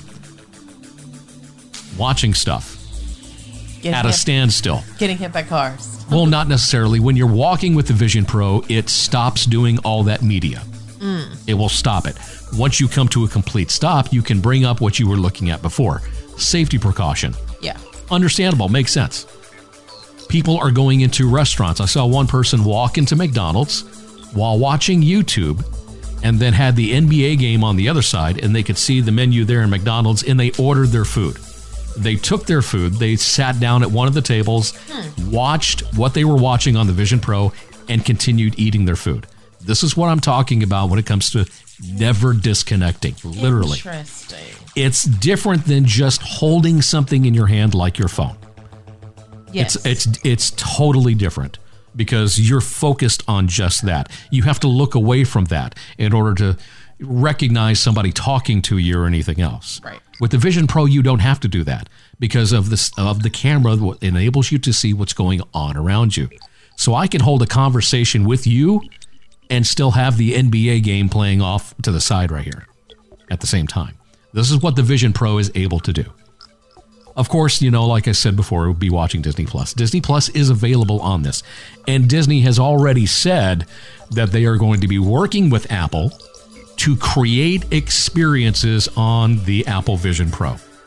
watching stuff at a standstill. Getting hit by cars. Well, not necessarily. When you're walking with the Vision Pro, it stops doing all that media. It will stop it. Once you come to a complete stop, you can bring up what you were looking at before. Safety precaution. Yeah. Understandable. Makes sense. People are going into restaurants. I saw one person walk into McDonald's while watching YouTube and then had the NBA game on the other side, and they could see the menu there in McDonald's, and they ordered their food. They took their food, they sat down at one of the tables, watched what they were watching on the Vision Pro, and continued eating their food. This is what I'm talking about when it comes to never disconnecting, literally. Interesting. It's different than just holding something in your hand like your phone. Yes. It's totally different because you're focused on just that. You have to look away from that in order to recognize somebody talking to you or anything else. Right. With the Vision Pro, you don't have to do that because of the camera that enables you to see what's going on around you. So I can hold a conversation with you and still have the NBA game playing off to the side right here at the same time. This is what the Vision Pro is able to do. Of course, like I said before, we'll be watching Disney Plus. Disney Plus is available on this. And Disney has already said that they are going to be working with Apple to create experiences on the Apple Vision Pro.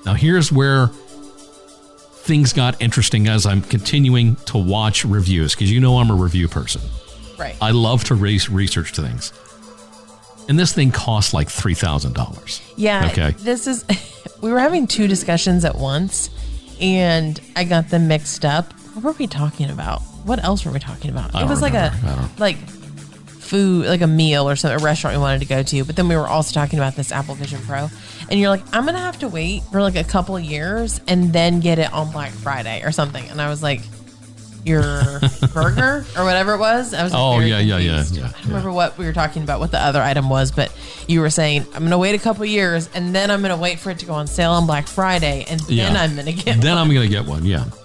Now, here's where things got interesting as I'm continuing to watch reviews, because you know I'm a review person. Right. I love to research things. And this thing costs like $3,000. Yeah. Okay. This is, we were having two discussions at once, and I got them mixed up. What were we talking about? What else were we talking about? It was like food, like a meal or something, a restaurant we wanted to go to. But then we were also talking about this Apple Vision Pro. And you're like, I'm going to have to wait for like a couple of years and then get it on Black Friday or something. And I was like, your burger or whatever it was. I was yeah. I don't remember what we were talking about, what the other item was, but you were saying, I'm going to wait a couple of years and then I'm going to wait for it to go on sale on Black Friday. And then I'm going to get one. I'm going to get one, yeah.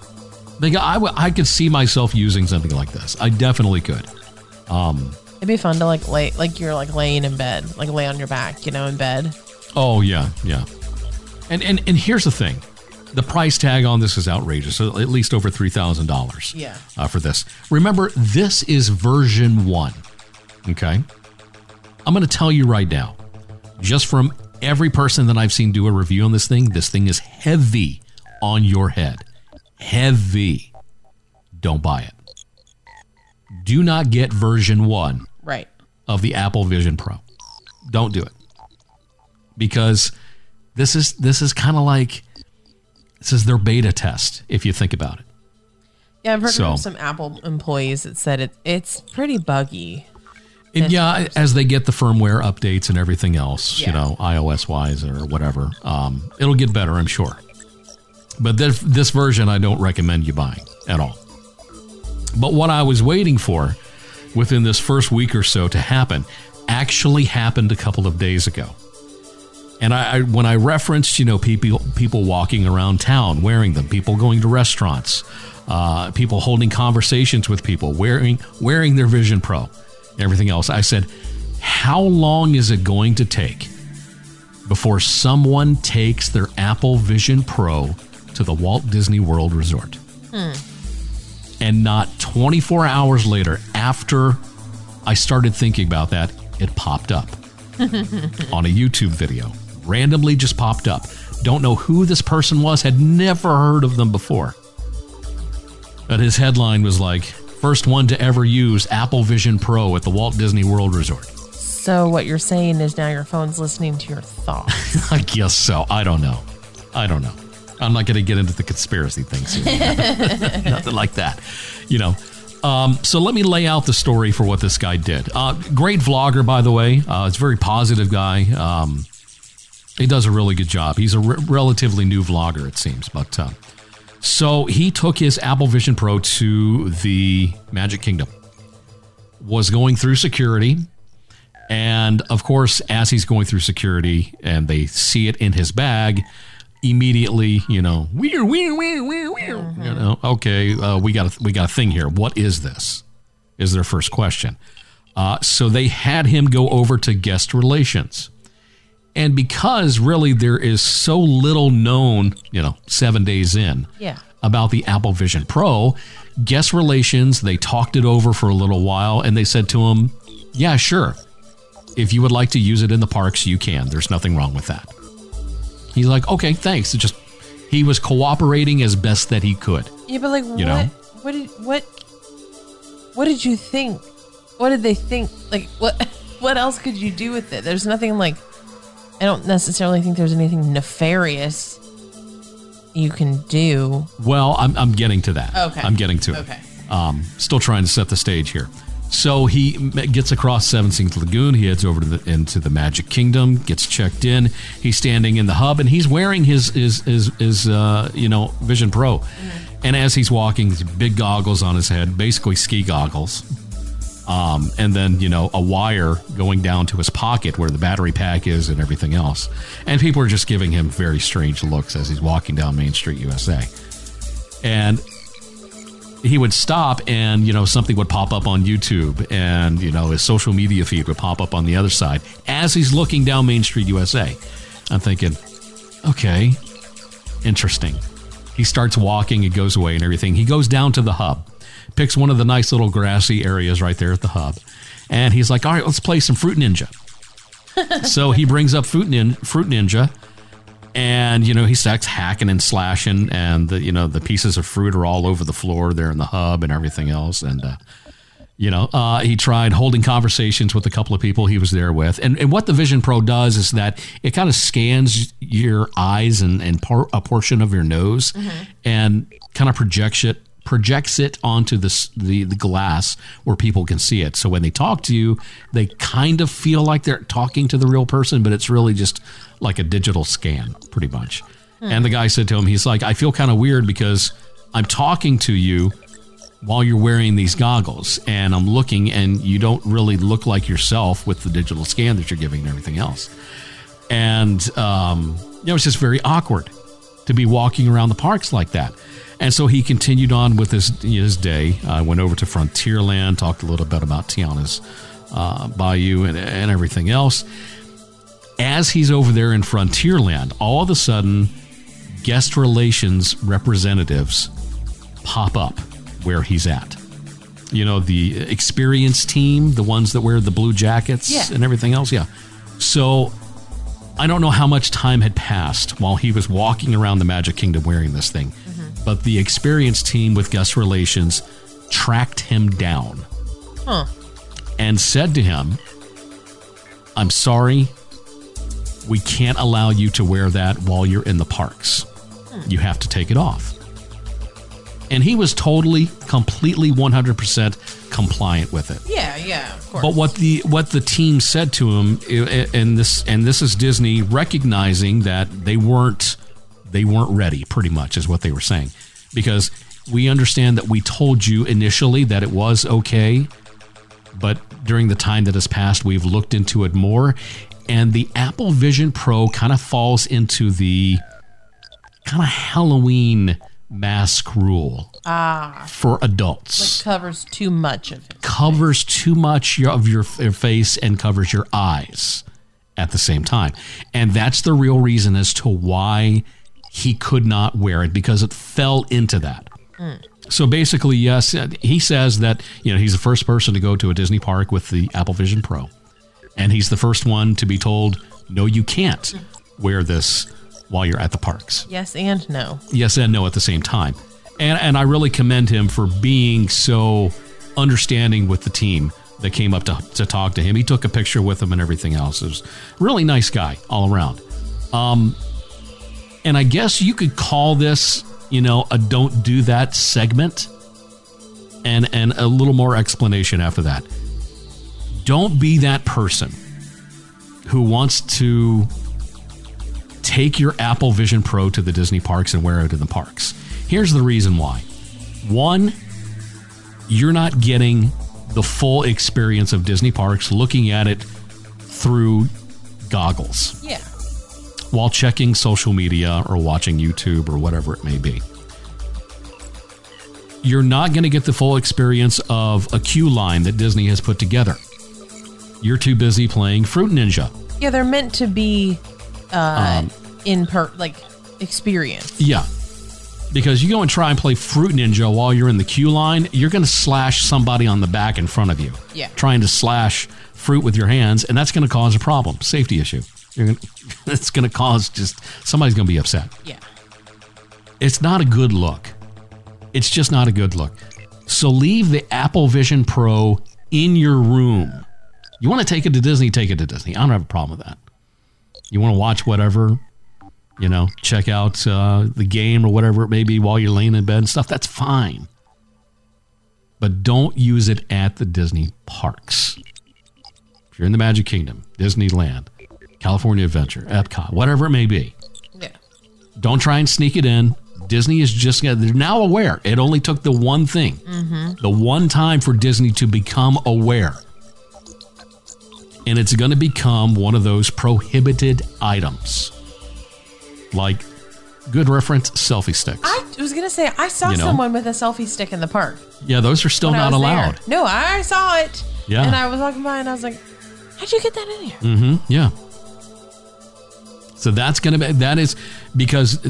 I could see myself using something like this. I definitely could. It'd be fun to like you're like laying in bed, like lay on your back, in bed. Oh, yeah. And here's the thing. The price tag on this is outrageous, so at least over $3,000 for this. Remember, this is version 1, okay? I'm going to tell you right now, just from every person that I've seen do a review on this thing is heavy on your head. Heavy. Don't buy it. Do not get version 1 of the Apple Vision Pro. Don't do it. Because this is kind of like, this is their beta test, if you think about it. Yeah, I've heard from some Apple employees that said it's pretty buggy. And as they get the firmware updates and everything else, iOS-wise or whatever, it'll get better, I'm sure. But this version, I don't recommend you buying at all. But what I was waiting for within this first week or so to happen actually happened a couple of days ago. And when I referenced, people walking around town wearing them, people going to restaurants, people holding conversations with people, wearing their Vision Pro, everything else, I said, how long is it going to take before someone takes their Apple Vision Pro to the Walt Disney World Resort? And not 24 hours later, after I started thinking about that, it popped up on a YouTube video. Randomly just popped up. Don't know who this person was, had never heard of them before. But his headline was like, first one to ever use Apple Vision Pro at the Walt Disney World Resort. So what you're saying is now your phone's listening to your thoughts. I guess so. I don't know. I'm not going to get into the conspiracy things here. Nothing like that. So let me lay out the story for what this guy did. Great vlogger, by the way. It's a very positive guy. He does a really good job. He's a relatively new vlogger, it seems. But so he took his Apple Vision Pro to the Magic Kingdom, was going through security. And, of course, as he's going through security and they see it in his bag, immediately, okay, we got a thing here. What is this? Is their first question. So they had him go over to guest relations. And because really there is so little known, 7 days in about the Apple Vision Pro, guest relations, they talked it over for a little while and they said to him, yeah, sure. If you would like to use it in the parks, you can. There's nothing wrong with that. He's like, okay, thanks. He was cooperating as best that he could. Yeah, but what did you think? What did they think? Like, what else could you do with it? There's nothing I don't necessarily think there's anything nefarious you can do. Well, I'm getting to that. Okay. I'm getting to it. Okay. Still trying to set the stage here. So he gets across Seven Seas Lagoon. He heads over into the Magic Kingdom, gets checked in. He's standing in the hub, and he's wearing his Vision Pro. Mm-hmm. And as he's walking, big goggles on his head, basically ski goggles. And then, a wire going down to his pocket where the battery pack is and everything else. And people are just giving him very strange looks as he's walking down Main Street, USA. And he would stop and, something would pop up on YouTube and, his social media feed would pop up on the other side as he's looking down Main Street, USA. I'm thinking, okay, interesting. He starts walking, it goes away and everything. He goes down to the hub, picks one of the nice little grassy areas right there at the hub. And he's like, all right, let's play some Fruit Ninja. So he brings up Fruit Ninja, And, he starts hacking and slashing, and the pieces of fruit are all over the floor there in the hub and everything else. And, he tried holding conversations with a couple of people he was there with. And what the Vision Pro does is that it kind of scans your eyes and a portion of your nose and kind of projects it onto the glass where people can see it. So when they talk to you, they kind of feel like they're talking to the real person, but it's really just like a digital scan, pretty much. And the guy said to him, he's like, I feel kind of weird because I'm talking to you while you're wearing these goggles, and I'm looking, and you don't really look like yourself with the digital scan that you're giving and everything else. And, it's just very awkward to be walking around the parks like that. And so he continued on with his day. Went over to Frontierland, talked a little bit about Tiana's Bayou and everything else. As he's over there in Frontierland, all of a sudden, guest relations representatives pop up where he's at. The experience team, the ones that wear the blue jackets and everything else. Yeah. So I don't know how much time had passed while he was walking around the Magic Kingdom wearing this thing. But the experience team with guest relations tracked him down and said to him, I'm sorry, we can't allow you to wear that while you're in the parks. You have to take it off. And he was totally, completely, 100% compliant with it. Yeah, of course. But what the team said to him, and this is Disney recognizing that they weren't ready, pretty much, is what they were saying. Because we understand that we told you initially that it was okay, but during the time that has passed, we've looked into it more. And the Apple Vision Pro kind of falls into the kind of Halloween mask rule for adults. Like covers too much of it. Covers too much of your face and covers your eyes at the same time. And that's the real reason as to why he could not wear it, because it fell into that. So basically, yes, he says that he's the first person to go to a Disney park with the Apple Vision Pro. And he's the first one to be told, no, you can't wear this while you're at the parks. Yes and no. Yes and no at the same time. And I really commend him for being so understanding with the team that came up to talk to him. He took a picture with him and everything else. It was a really nice guy all around. And I guess you could call this, a don't do that segment, and a little more explanation after that. Don't be that person who wants to take your Apple Vision Pro to the Disney parks and wear it in the parks. Here's the reason why. One, you're not getting the full experience of Disney parks looking at it through goggles. Yeah. While checking social media or watching YouTube or whatever it may be. You're not going to get the full experience of a queue line that Disney has put together. You're too busy playing Fruit Ninja. Yeah, they're meant to be experience. Yeah. Because you go and try and play Fruit Ninja while you're in the queue line, you're going to slash somebody on the back in front of you. Yeah. Trying to slash fruit with your hands, and that's going to cause a problem, safety issue. It's going to cause somebody's going to be upset. Yeah. It's not a good look. It's just not a good look. So leave the Apple Vision Pro in your room. You want to take it to Disney, take it to Disney. I don't have a problem with that. You want to watch whatever, check out the game or whatever it may be while you're laying in bed and stuff, that's fine. But don't use it at the Disney parks. If you're in the Magic Kingdom, Disneyland, California Adventure, Epcot, whatever it may be. Yeah. Don't try and sneak it in. Disney is they're now aware. It only took the one thing, the one time for Disney to become aware. And it's going to become one of those prohibited items. Like, good reference, selfie sticks. I was going to say, I saw someone with a selfie stick in the park. Yeah, those are still not allowed. There. No, I saw it. Yeah. And I was walking by and I was like, how'd you get that in here? Mm-hmm. Yeah. So that is because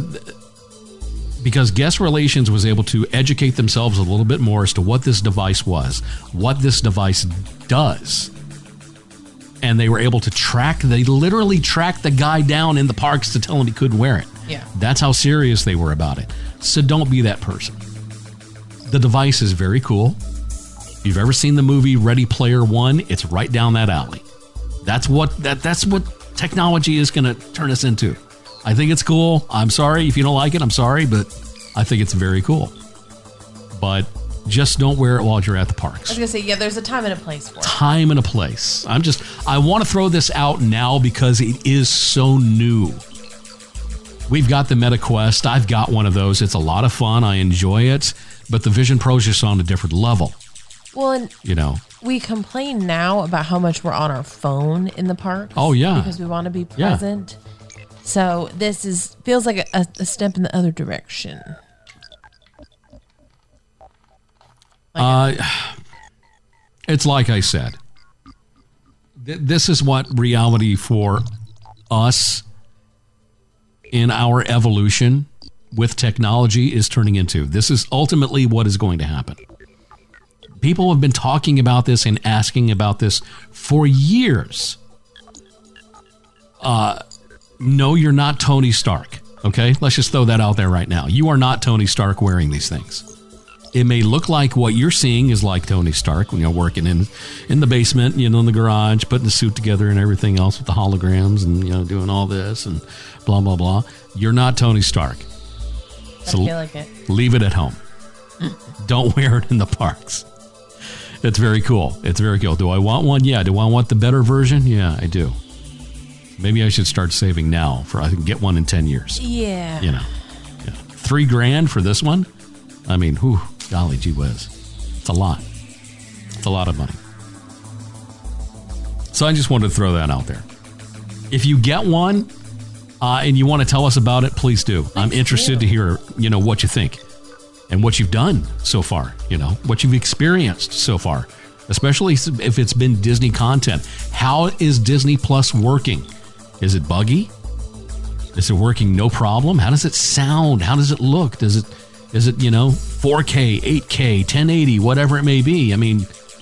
guest relations was able to educate themselves a little bit more as to what this device was, what this device does. And they were able to they literally tracked the guy down in the parks to tell him he couldn't wear it. Yeah. That's how serious they were about it. So don't be that person. The device is very cool. If you've ever seen the movie Ready Player One, it's right down that alley. That's what technology is going to turn us into. I think it's cool. I'm sorry if you don't like it. I'm sorry, but I think it's very cool. But just don't wear it while you're at the parks. I was going to say, yeah, there's a time and a place for it. Time and a place. I want to throw this out now because it is so new. We've got the MetaQuest. I've got one of those. It's a lot of fun. I enjoy it. But the Vision Pro is just on a different level. Well, and you know, we complain now about how much we're on our phone in the park. Oh, yeah. Because we want to be present. Yeah. So this feels like a step in the other direction. It's like I said. This is what reality for us in our evolution with technology is turning into. This is ultimately what is going to happen. People have been talking about this and asking about this for years. No, you're not Tony Stark. Okay? Let's just throw that out there right now. You are not Tony Stark wearing these things. It may look like what you're seeing is like Tony Stark, working in the basement, in the garage, putting the suit together and everything else with the holograms and, doing all this and blah, blah, blah. You're not Tony Stark. So I feel like it. Leave it at home. Don't wear it in the parks. It's very cool. It's very cool. Do I want one? Yeah. Do I want the better version? Yeah, I do. Maybe I should start saving now I can get one in 10 years. Yeah. Yeah. $3,000 for this one? I mean, whew, golly gee whiz. It's a lot. It's a lot of money. So I just wanted to throw that out there. If you get one and you want to tell us about it, please do. I'm interested to hear, what you think and what you've done so far, what you've experienced so far, especially if it's been Disney content. How is Disney Plus working? Is it buggy? Is it working no problem? How does it sound? How does it look? Is it 4K, 8K, 1080, whatever it may be? I mean,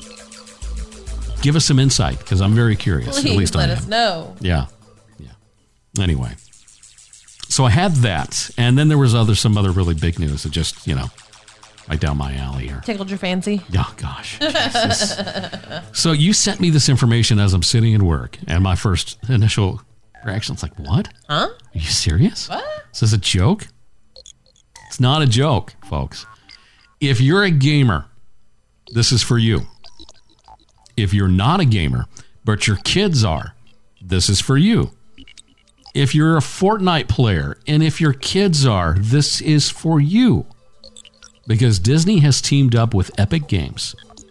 give us some insight because I'm very curious. Please at least let us know. Yeah. Anyway, so I had that, and then there was some other really big news that just right down my alley here. Tickled your fancy? Yeah, gosh. So you sent me this information as I'm sitting at work, and my first initial reaction was like, "What? Huh? Are you serious? What? Is this a joke?" It's not a joke, folks. If you're a gamer, this is for you. If you're not a gamer, but your kids are, this is for you. If you're a Fortnite player, and if your kids are, this is for you. Because Disney has teamed up with Epic Games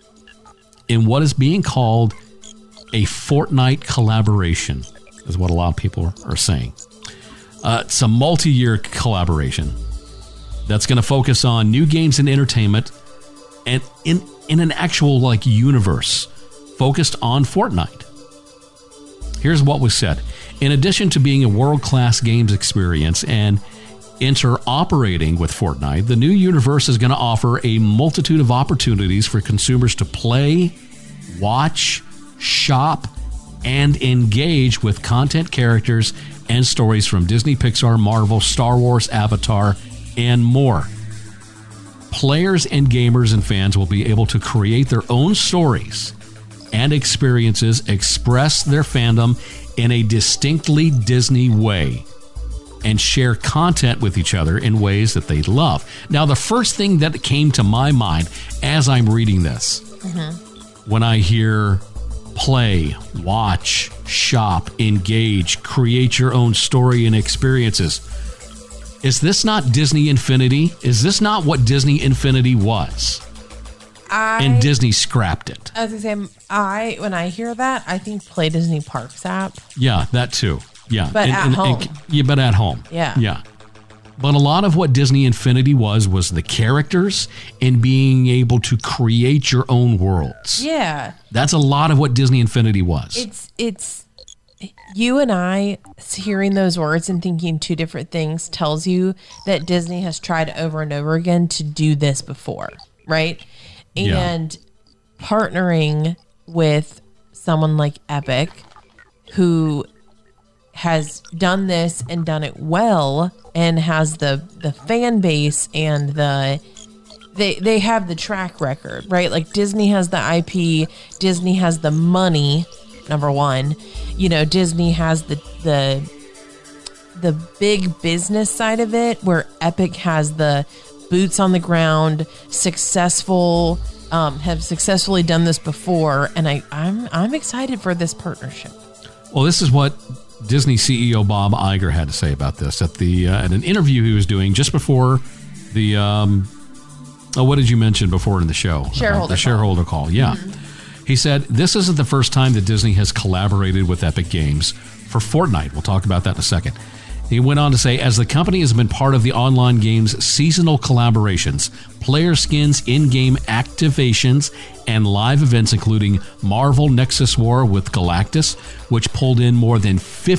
in what is being called a Fortnite collaboration, is what a lot of people are saying. It's a multi-year collaboration that's going to focus on new games and entertainment and in an actual universe focused on Fortnite. Here's what was said. In addition to being a world-class games experience and interoperating with Fortnite, the new universe is going to offer a multitude of opportunities for consumers to play, watch, shop, and engage with content, characters, and stories from Disney, Pixar, Marvel, Star Wars, Avatar, and more. Players and gamers and fans will be able to create their own stories and experiences, express their fandom in a distinctly Disney way, and share content with each other in ways that they love. Now, the first thing that came to my mind as I'm reading this, when I hear play, watch, shop, engage, create your own story and experiences, is this not Disney Infinity? Is this not what Disney Infinity was? And Disney scrapped it. I was going to say, when I hear that, I think Play Disney Parks app. Yeah, that too. Yeah. But at home. But at home. Yeah. Yeah. But a lot of what Disney Infinity was the characters and being able to create your own worlds. Yeah. That's a lot of what Disney Infinity was. It's you and I hearing those words and thinking two different things tells you that Disney has tried over and over again to do this before, right? And partnering with someone like Epic who has done this and done it well and has the fan base and they have the track record, right? Like Disney has the IP, Disney has the money, number one. You know, Disney has the big business side of it, where Epic has the boots on the ground, successful, have successfully done this before, and I'm excited for this partnership. Well, this is what Disney CEO Bob Iger had to say about this at an interview he was doing just before the what did you mention before in the show? Shareholder call. Yeah. Mm-hmm. He said, this isn't the first time that Disney has collaborated with Epic Games for Fortnite. We'll talk about that in a second. He went on to say, as the company has been part of the online game's seasonal collaborations, player skins, in-game activations, and live events, including Marvel Nexus War with Galactus, which pulled in more than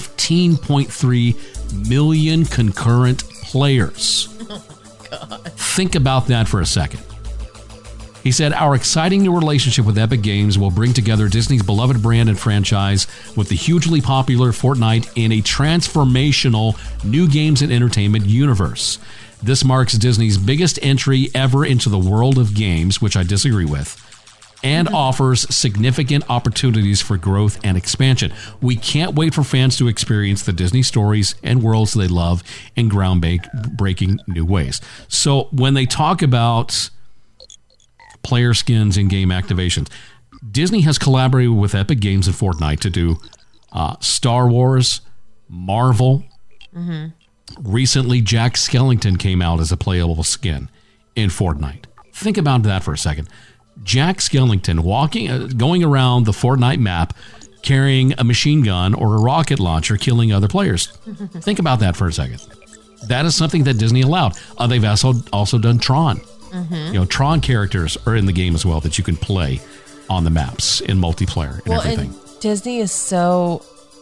15.3 million concurrent players. Oh my God. Think about that for a second. He said, our exciting new relationship with Epic Games will bring together Disney's beloved brand and franchise with the hugely popular Fortnite in a transformational new games and entertainment universe. This marks Disney's biggest entry ever into the world of games, which I disagree with, and offers significant opportunities for growth and expansion. We can't wait for fans to experience the Disney stories and worlds they love in groundbreaking new ways. So when they talk about player skins and game activations, Disney has collaborated with Epic Games and Fortnite to do Star Wars, Marvel. Mm-hmm. Recently, Jack Skellington came out as a playable skin in Fortnite. Think about that for a second. Jack Skellington going around the Fortnite map carrying a machine gun or a rocket launcher, killing other players. Think about that for a second. That is something that Disney allowed. They've also done Tron. Mm-hmm. You know, Tron characters are in the game as well that you can play on the maps in multiplayer and everything. And Disney is so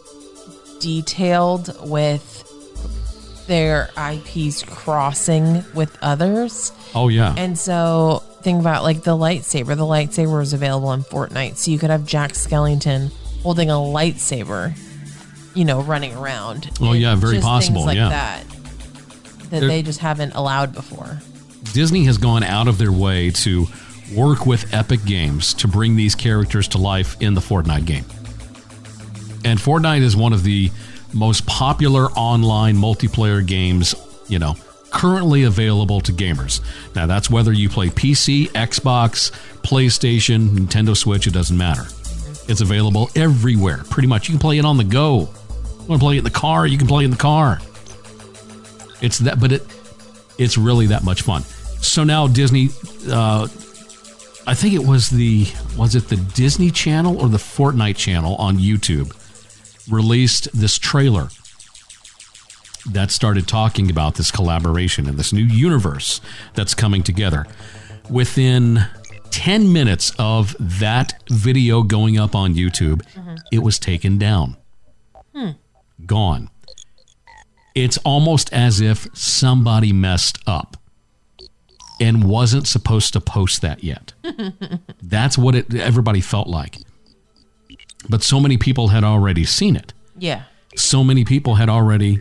detailed with their IPs crossing with others. Oh, yeah. And so think about like the lightsaber. The lightsaber was available in Fortnite. So you could have Jack Skellington holding a lightsaber, you know, running around. Oh, yeah, very possible. Things like yeah. that they just haven't allowed before. Disney has gone out of their way to work with Epic Games to bring these characters to life in the Fortnite game. And Fortnite is one of the most popular online multiplayer games, you know, currently available to gamers. Now, that's whether you play PC, Xbox, PlayStation, Nintendo Switch, it doesn't matter. It's available everywhere, pretty much. You can play it on the go. You want to play it in the car, you can play it in the car. It's that, but it's really that much fun. So now Disney, I think it was the Disney Channel or the Fortnite Channel on YouTube released this trailer that started talking about this collaboration and this new universe that's coming together. Within 10 minutes of that video going up on YouTube, it was taken down. Gone. It's almost as if somebody messed up and wasn't supposed to post that yet. That's what everybody felt like. But so many people had already seen it. Yeah. So many people had already,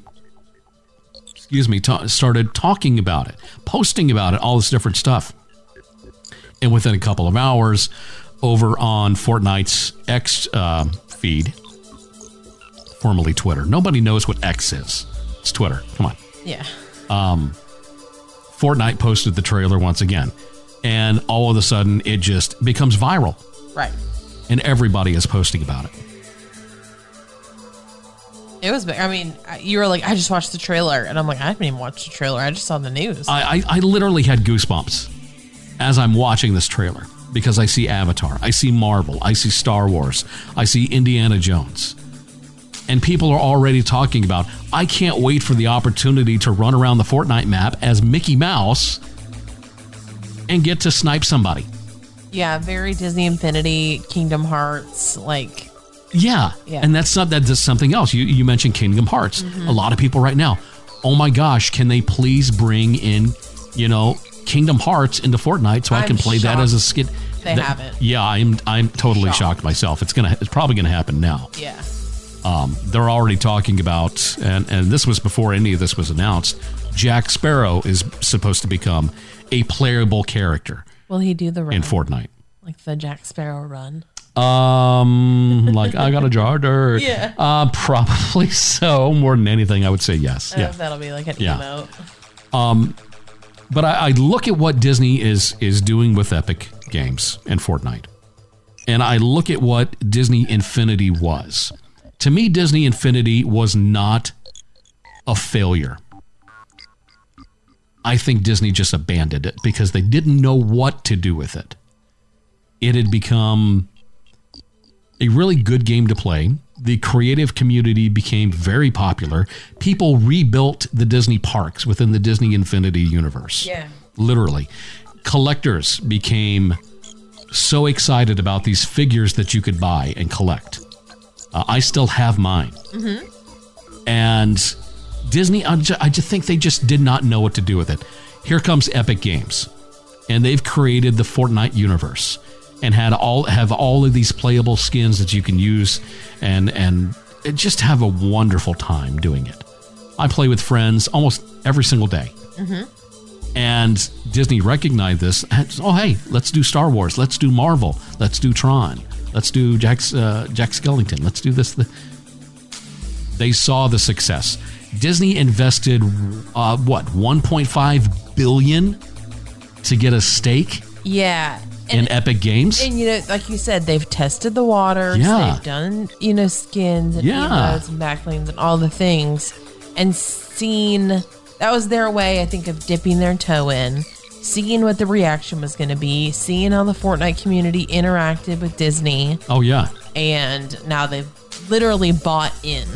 started talking about it, posting about it, all this different stuff. And within a couple of hours, over on Fortnite's X feed, formerly Twitter. Nobody knows what X is. It's Twitter. Come on. Yeah. Fortnite posted the trailer once again. And all of a sudden, it just becomes viral. Right. And everybody is posting about it. It was big. I mean, you were like, I just watched the trailer. And I'm like, I haven't even watched the trailer. I just saw the news. I literally had goosebumps as I'm watching this trailer. Because I see Avatar. I see Marvel. I see Star Wars. I see Indiana Jones. And people are already talking about, I can't wait for the opportunity to run around the Fortnite map as Mickey Mouse and get to snipe somebody. Yeah, very Disney Infinity, Kingdom Hearts, like. Yeah. And that's something else. You mentioned Kingdom Hearts. A lot of people right now, oh my gosh, can they please bring in, Kingdom Hearts into Fortnite so I can play that as a skit? They haven't. Yeah, I'm totally shocked myself. It's probably gonna happen now. Yeah. They're already talking about, and this was before any of this was announced, Jack Sparrow is supposed to become a playable character. Will he do the run? In Fortnite. Like the Jack Sparrow run? Like I got a jar of dirt. Yeah. Probably so. More than anything, I would say yes. Yeah. That'll be like an Yeah. emote. But I look at what Disney is doing with Epic Games and Fortnite. And I look at what Disney Infinity was. To me, Disney Infinity was not a failure. I think Disney just abandoned it because they didn't know what to do with it. It had become a really good game to play. The creative community became very popular. People rebuilt the Disney parks within the Disney Infinity universe. Yeah. Literally. Collectors became so excited about these figures that you could buy and collect. I still have mine. Mm-hmm. And Disney, I just think they just did not know what to do with it. Here comes Epic Games. And they've created the Fortnite universe. And have all of these playable skins that you can use and just have a wonderful time doing it. I play with friends almost every single day. Mm-hmm. And Disney recognized this. Oh, hey, let's do Star Wars. Let's do Marvel. Let's do Tron. Let's do Jack Skellington. Let's do this. They saw the success. Disney invested, $1.5 billion to get a stake? Yeah. In Epic Games? And, like you said, they've tested the waters. Yeah. They've done, skins and emotes and backlinks and all the things. And seen, that was their way, I think, of dipping their toe in. Seeing what the reaction was going to be. Seeing how the Fortnite community interacted with Disney. Oh, yeah. And now they've literally bought in.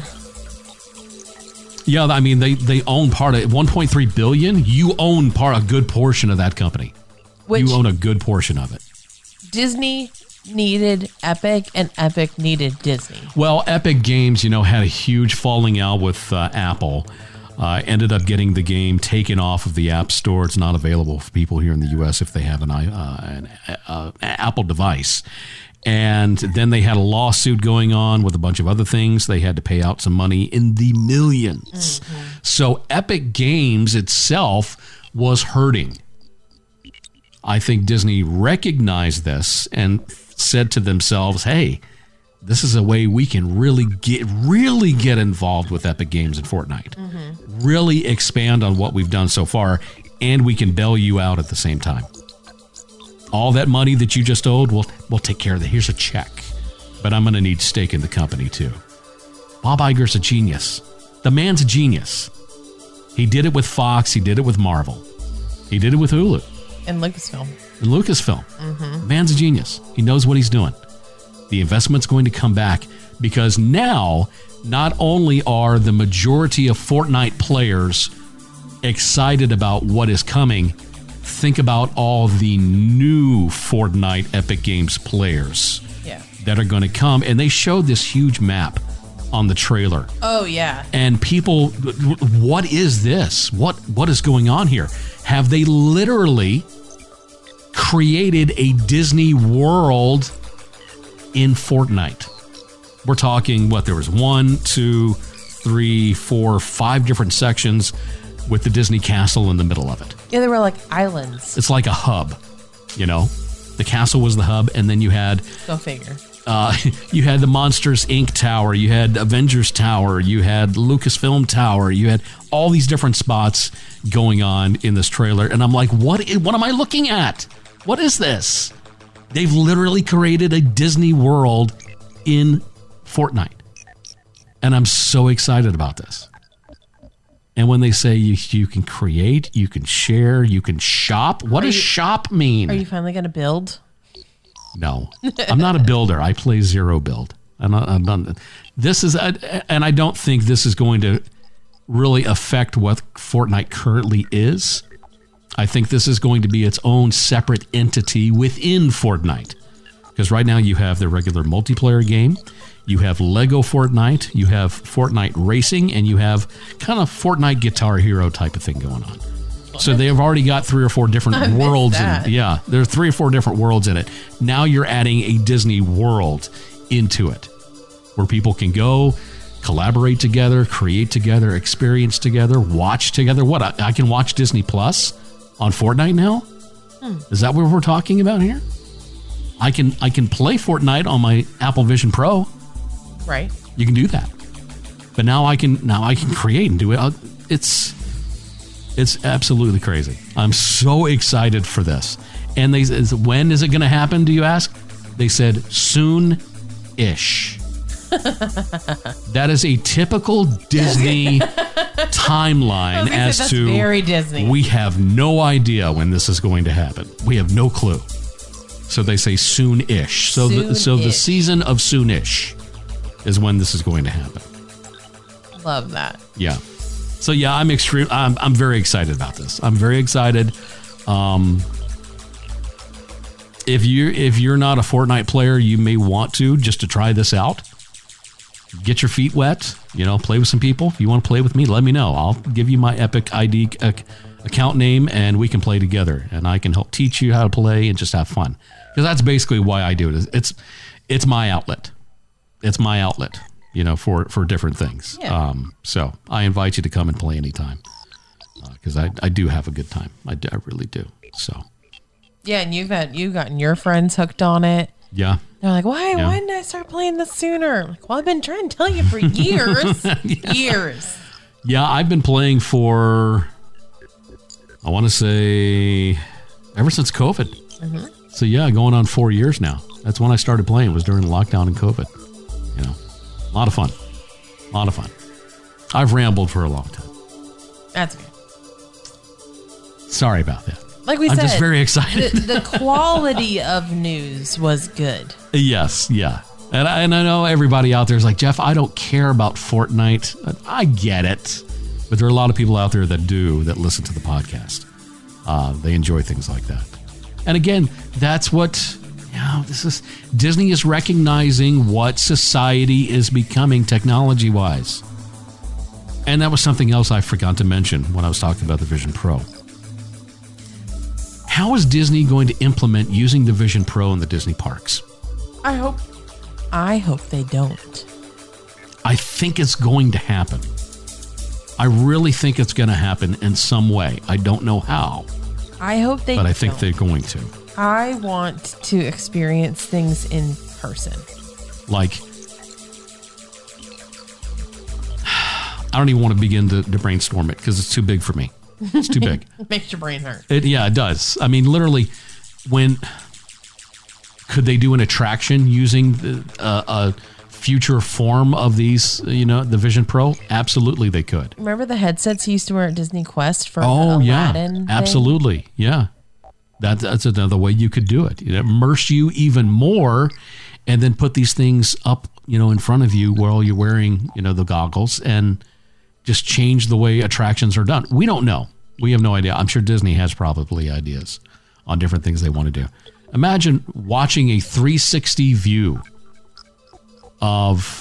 Yeah, I mean, they own part of it. $1.3 billion? You own a good portion of that company. You own a good portion of it. Disney needed Epic, and Epic needed Disney. Well, Epic Games, had a huge falling out with Apple. Ended up getting the game taken off of the App Store. It's not available for people here in the U.S. if they have an Apple device. And then they had a lawsuit going on with a bunch of other things. They had to pay out some money in the millions. Mm-hmm. So Epic Games itself was hurting. I think Disney recognized this and said to themselves, hey, this is a way we can really get involved with Epic Games and Fortnite. Mm-hmm. Really expand on what we've done so far, and we can bail you out at the same time. All that money that you just owed, we'll take care of that. Here's a check. But I'm going to need stake in the company, too. Bob Iger's a genius. The man's a genius. He did it with Fox. He did it with Marvel. He did it with Hulu. And Lucasfilm. Mm-hmm. Man's a genius. He knows what he's doing. The investment's going to come back because now not only are the majority of Fortnite players excited about what is coming, think about all the new Fortnite Epic Games players that are going to come. And they showed this huge map on the trailer. Oh, yeah. And people, what is this? What is going on here? Have they literally created a Disney World in Fortnite? We're talking, there was 1, 2, 3, 4, 5 different sections with the Disney castle in the middle of it. Yeah, they were like islands. It's like a hub, The castle was the hub, and then you had... Go figure. You had the Monsters, Inc. Tower, you had Avengers Tower, you had Lucasfilm Tower, you had all these different spots going on in this trailer. And I'm like, what am I looking at? What is this? They've literally created a Disney World in Fortnite. And I'm so excited about this. And when they say you can create, you can share, you can shop, what does shop mean? Are you finally going to build? No, I'm not a builder. I play zero build. I'm not. This is, and I don't think this is going to really affect what Fortnite currently is. I think this is going to be its own separate entity within Fortnite. Because right now you have the regular multiplayer game, you have Lego Fortnite, you have Fortnite Racing, and you have kind of Fortnite Guitar Hero type of thing going on. So they have already got 3 or 4 different worlds in it. Yeah, there are 3 or 4 different worlds in it. Now you're adding a Disney World into it, where people can go, collaborate together, create together, experience together, watch together. What, I can watch Disney Plus on Fortnite now? Is that what we're talking about here? I can play Fortnite on my Apple Vision Pro. Right. You can do that. But now I can create and do it. It's absolutely crazy. I'm so excited for this. And when is it going to happen, do you ask? They said soon-ish. That is a typical Disney timeline that's very Disney. We have no idea when this is going to happen. We have no clue. So they say soon-ish. So the season of soon-ish is when this is going to happen. Love that. Yeah. So yeah, I'm very excited about this. I'm very excited. If you're not a Fortnite player, you may want to just to try this out. Get your feet wet, play with some people. If you want to play with me, let me know. I'll give you my Epic ID account name and we can play together and I can help teach you how to play and just have fun. Because that's basically why I do it. It's my outlet. It's my outlet, for different things. Yeah. So I invite you to come and play anytime because I do have a good time. I really do. So. Yeah, and you've gotten your friends hooked on it. Yeah. They're like, why didn't I start playing this sooner? I'm like, well, I've been trying to tell you for years. Years. Yeah, I've been playing for, I want to say, ever since COVID. Mm-hmm. So yeah, going on 4 years now. That's when I started playing, was during the lockdown and COVID. A lot of fun. A lot of fun. I've rambled for a long time. That's good. Sorry about that. Like we said, I'm just very excited. The quality of news was good. Yes, yeah. And I know everybody out there is like, Jeff, I don't care about Fortnite. I get it. But there are a lot of people out there that listen to the podcast. They enjoy things like that. And again, that's what, Disney is recognizing what society is becoming technology-wise. And that was something else I forgot to mention when I was talking about the Vision Pro. How is Disney going to implement using the Vision Pro in the Disney parks? I hope they don't. I think it's going to happen. I really think it's going to happen in some way. I don't know how. I hope they don't. But I think they're going to. I want to experience things in person. Like, I don't even want to begin to brainstorm it because it's too big for me. It's too big. Makes your brain hurt. It does. I mean, literally, could they do an attraction using a future form of these, the Vision Pro? Absolutely, they could. Remember the headsets you used to wear at Disney Quest for Aladdin thing? Absolutely. Yeah. That's another way you could do it. Immerse you even more and then put these things up, in front of you while you're wearing, the goggles and just change the way attractions are done. We don't know. We have no idea. I'm sure Disney has probably ideas on different things they want to do. Imagine watching a 360 view of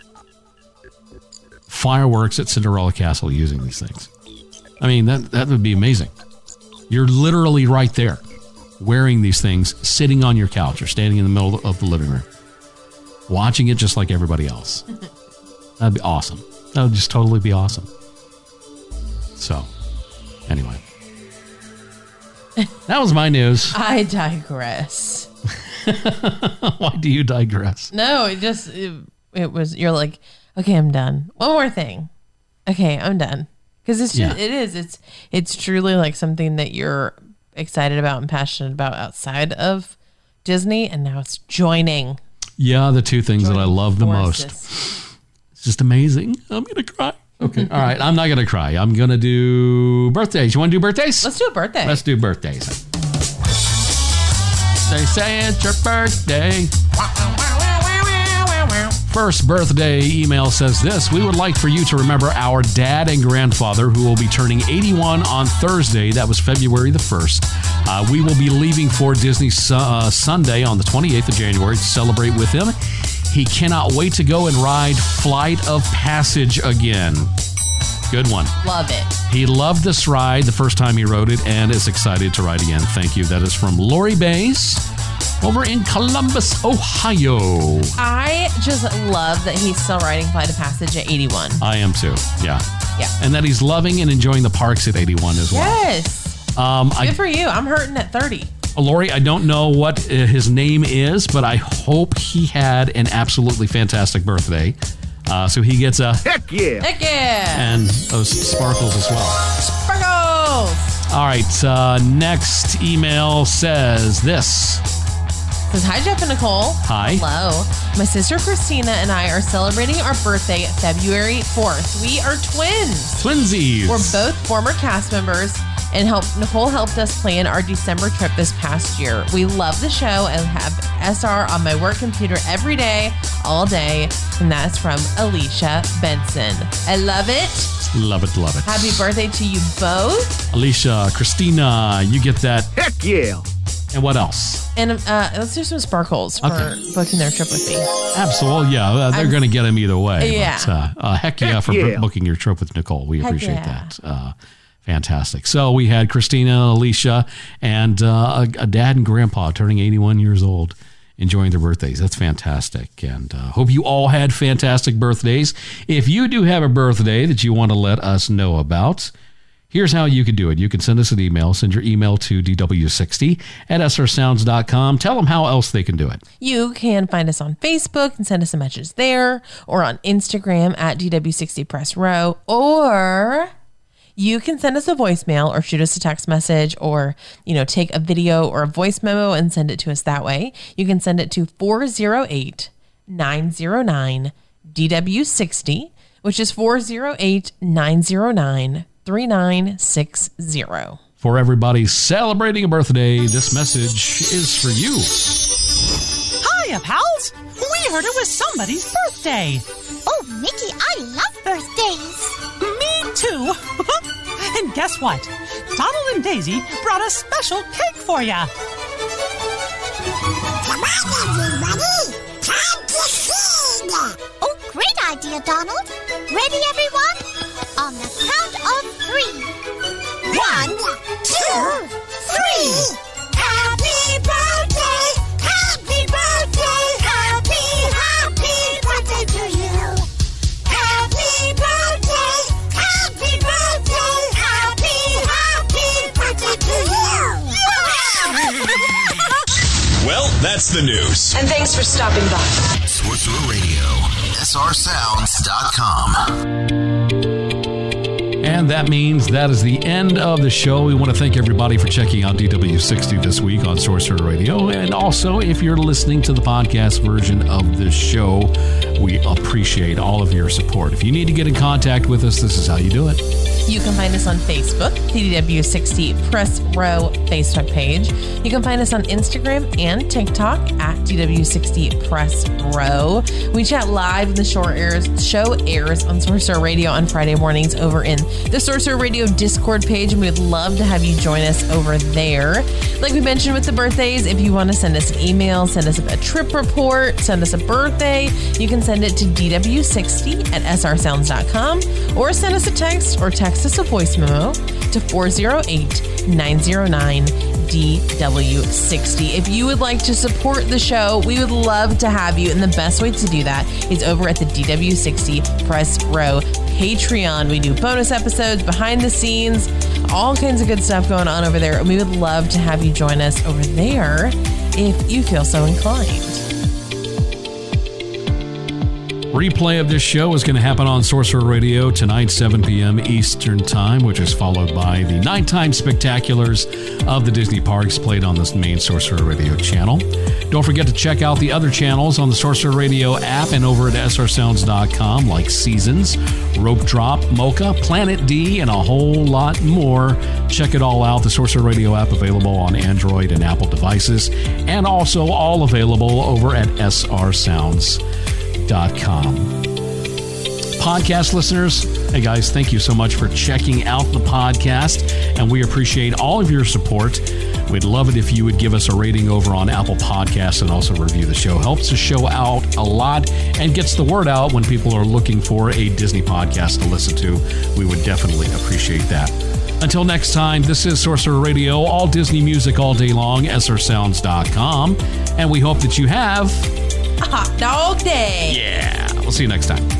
fireworks at Cinderella Castle using these things. I mean, that would be amazing. You're literally right there wearing these things, sitting on your couch or standing in the middle of the living room, watching it just like everybody else. That'd be awesome. That would just totally be awesome. So, anyway. That was my news. I digress. Why do you digress? No, it was, you're like, okay, I'm done. One more thing. Okay, I'm done. Because it's truly like something that you're excited about and passionate about outside of Disney, and now it's joining. Yeah, the two things that I love the most. It's just amazing. I'm going to cry. Okay. All right. I'm not going to cry. I'm going to do birthdays. You want to do birthdays? Let's do a birthday. Let's do birthdays. They say it's your birthday. First birthday email says this: we would like for you to remember our dad and grandfather who will be turning 81 on Thursday. That was February the 1st. We will be leaving for Disney Sunday on the 28th of January to celebrate with him. He cannot wait to go and ride Flight of Passage again. Good one. Love it. He loved this ride the first time he rode it and is excited to ride again. Thank you. That is from Lori Bays. over in Columbus, Ohio. I just love that he's still riding Flight of Passage at 81. I am too. Yeah. Yeah. And that he's loving and enjoying the parks at 81 as well. Yes. Good for you. I'm hurting at 30. Lori, I don't know what his name is, but I hope he had an absolutely fantastic birthday. So he gets a Heck yeah! Heck yeah. and those sparkles as well. Sparkles. All right. Next email says this. Says, hi, Jeff and Nicole. Hi. Hello. My sister Christina and I are celebrating our birthday February 4th. We are twins. Twinsies. We're both former cast members, and Nicole helped us plan our December trip this past year. We love the show and have SR on my work computer every day, all day, and that's from Alicia Benson. I love it. Love it, love it. Happy birthday to you both. Alicia, Christina, you get that. Heck yeah! And what else? And let's do some sparkles for booking their trip with me. Absolutely. Yeah, they're going to get them either way. Yeah. But, heck yeah for booking your trip with Nicole. We appreciate that. Fantastic. So we had Christina, Alicia, and a dad and grandpa turning 81 years old, enjoying their birthdays. That's fantastic. And hope you all had fantastic birthdays. If you do have a birthday that you want to let us know about, here's how you can do it. You can send us an email. Send your email to dw60@srsounds.com. Tell them how else they can do it. You can find us on Facebook and send us a message there, or on Instagram at DW60PressRow, or you can send us a voicemail or shoot us a text message, or, take a video or a voice memo and send it to us that way. You can send it to 408-909-DW60, which is 408-909-3960. For everybody celebrating a birthday, this message is for you. Hiya, pals. We heard it was somebody's birthday. Oh, Mickey, I love birthdays. Me too. And guess what? Donald and Daisy brought a special cake for ya. Come on, everybody. Time to sing. Oh, great idea, Donald. Ready, everyone? On the count of 3. 1, 2, 3. Happy birthday! Happy birthday! Happy birthday to you! Happy birthday! Happy birthday! Happy birthday to you! Well, that's the news. And thanks for stopping by. Sorcerer Radio, srsounds.com. And that means that is the end of the show. We want to thank everybody for checking out DW60 this week on Sorcerer Radio. And also, if you're listening to the podcast version of this show, we appreciate all of your support. If you need to get in contact with us, this is how you do it. You can find us on Facebook, the DW60 Press Row Facebook page. You can find us on Instagram and TikTok at DW60 Press Row. We chat live when the show airs on Sorcerer Radio on Friday mornings over in the Sorcerer Radio Discord page, and we would love to have you join us over there. Like we mentioned with the birthdays, if you want to send us an email, send us a trip report, send us a birthday, you can send it to dw60@srsounds.com, or send us a text or text us a voice memo to 408-909-DW60. If you would like to support the show, we would love to have you, and the best way to do that is over at the DW60 Press Row Patreon. We do bonus episodes, behind the scenes, all kinds of good stuff going on over there, and we would love to have you join us over there if you feel so inclined. Replay of this show is going to happen on Sorcerer Radio tonight, 7 p.m. Eastern Time, which is followed by the nighttime spectaculars of the Disney parks played on this main Sorcerer Radio channel. Don't forget to check out the other channels on the Sorcerer Radio app and over at srsounds.com, like Seasons, Rope Drop, Mocha, Planet D, and a whole lot more. Check it all out. The Sorcerer Radio app available on Android and Apple devices, and also all available over at srsounds.com. Podcast listeners, hey guys, thank you so much for checking out the podcast, and we appreciate all of your support. We'd love it if you would give us a rating over on Apple Podcasts and also review the show. Helps the show out a lot and gets the word out when people are looking for a Disney podcast to listen to. We would definitely appreciate that. Until next time, this is Sorcerer Radio, all Disney music all day long, srsounds.com. And we hope that you have a hot dog day. Yeah. We'll see you next time.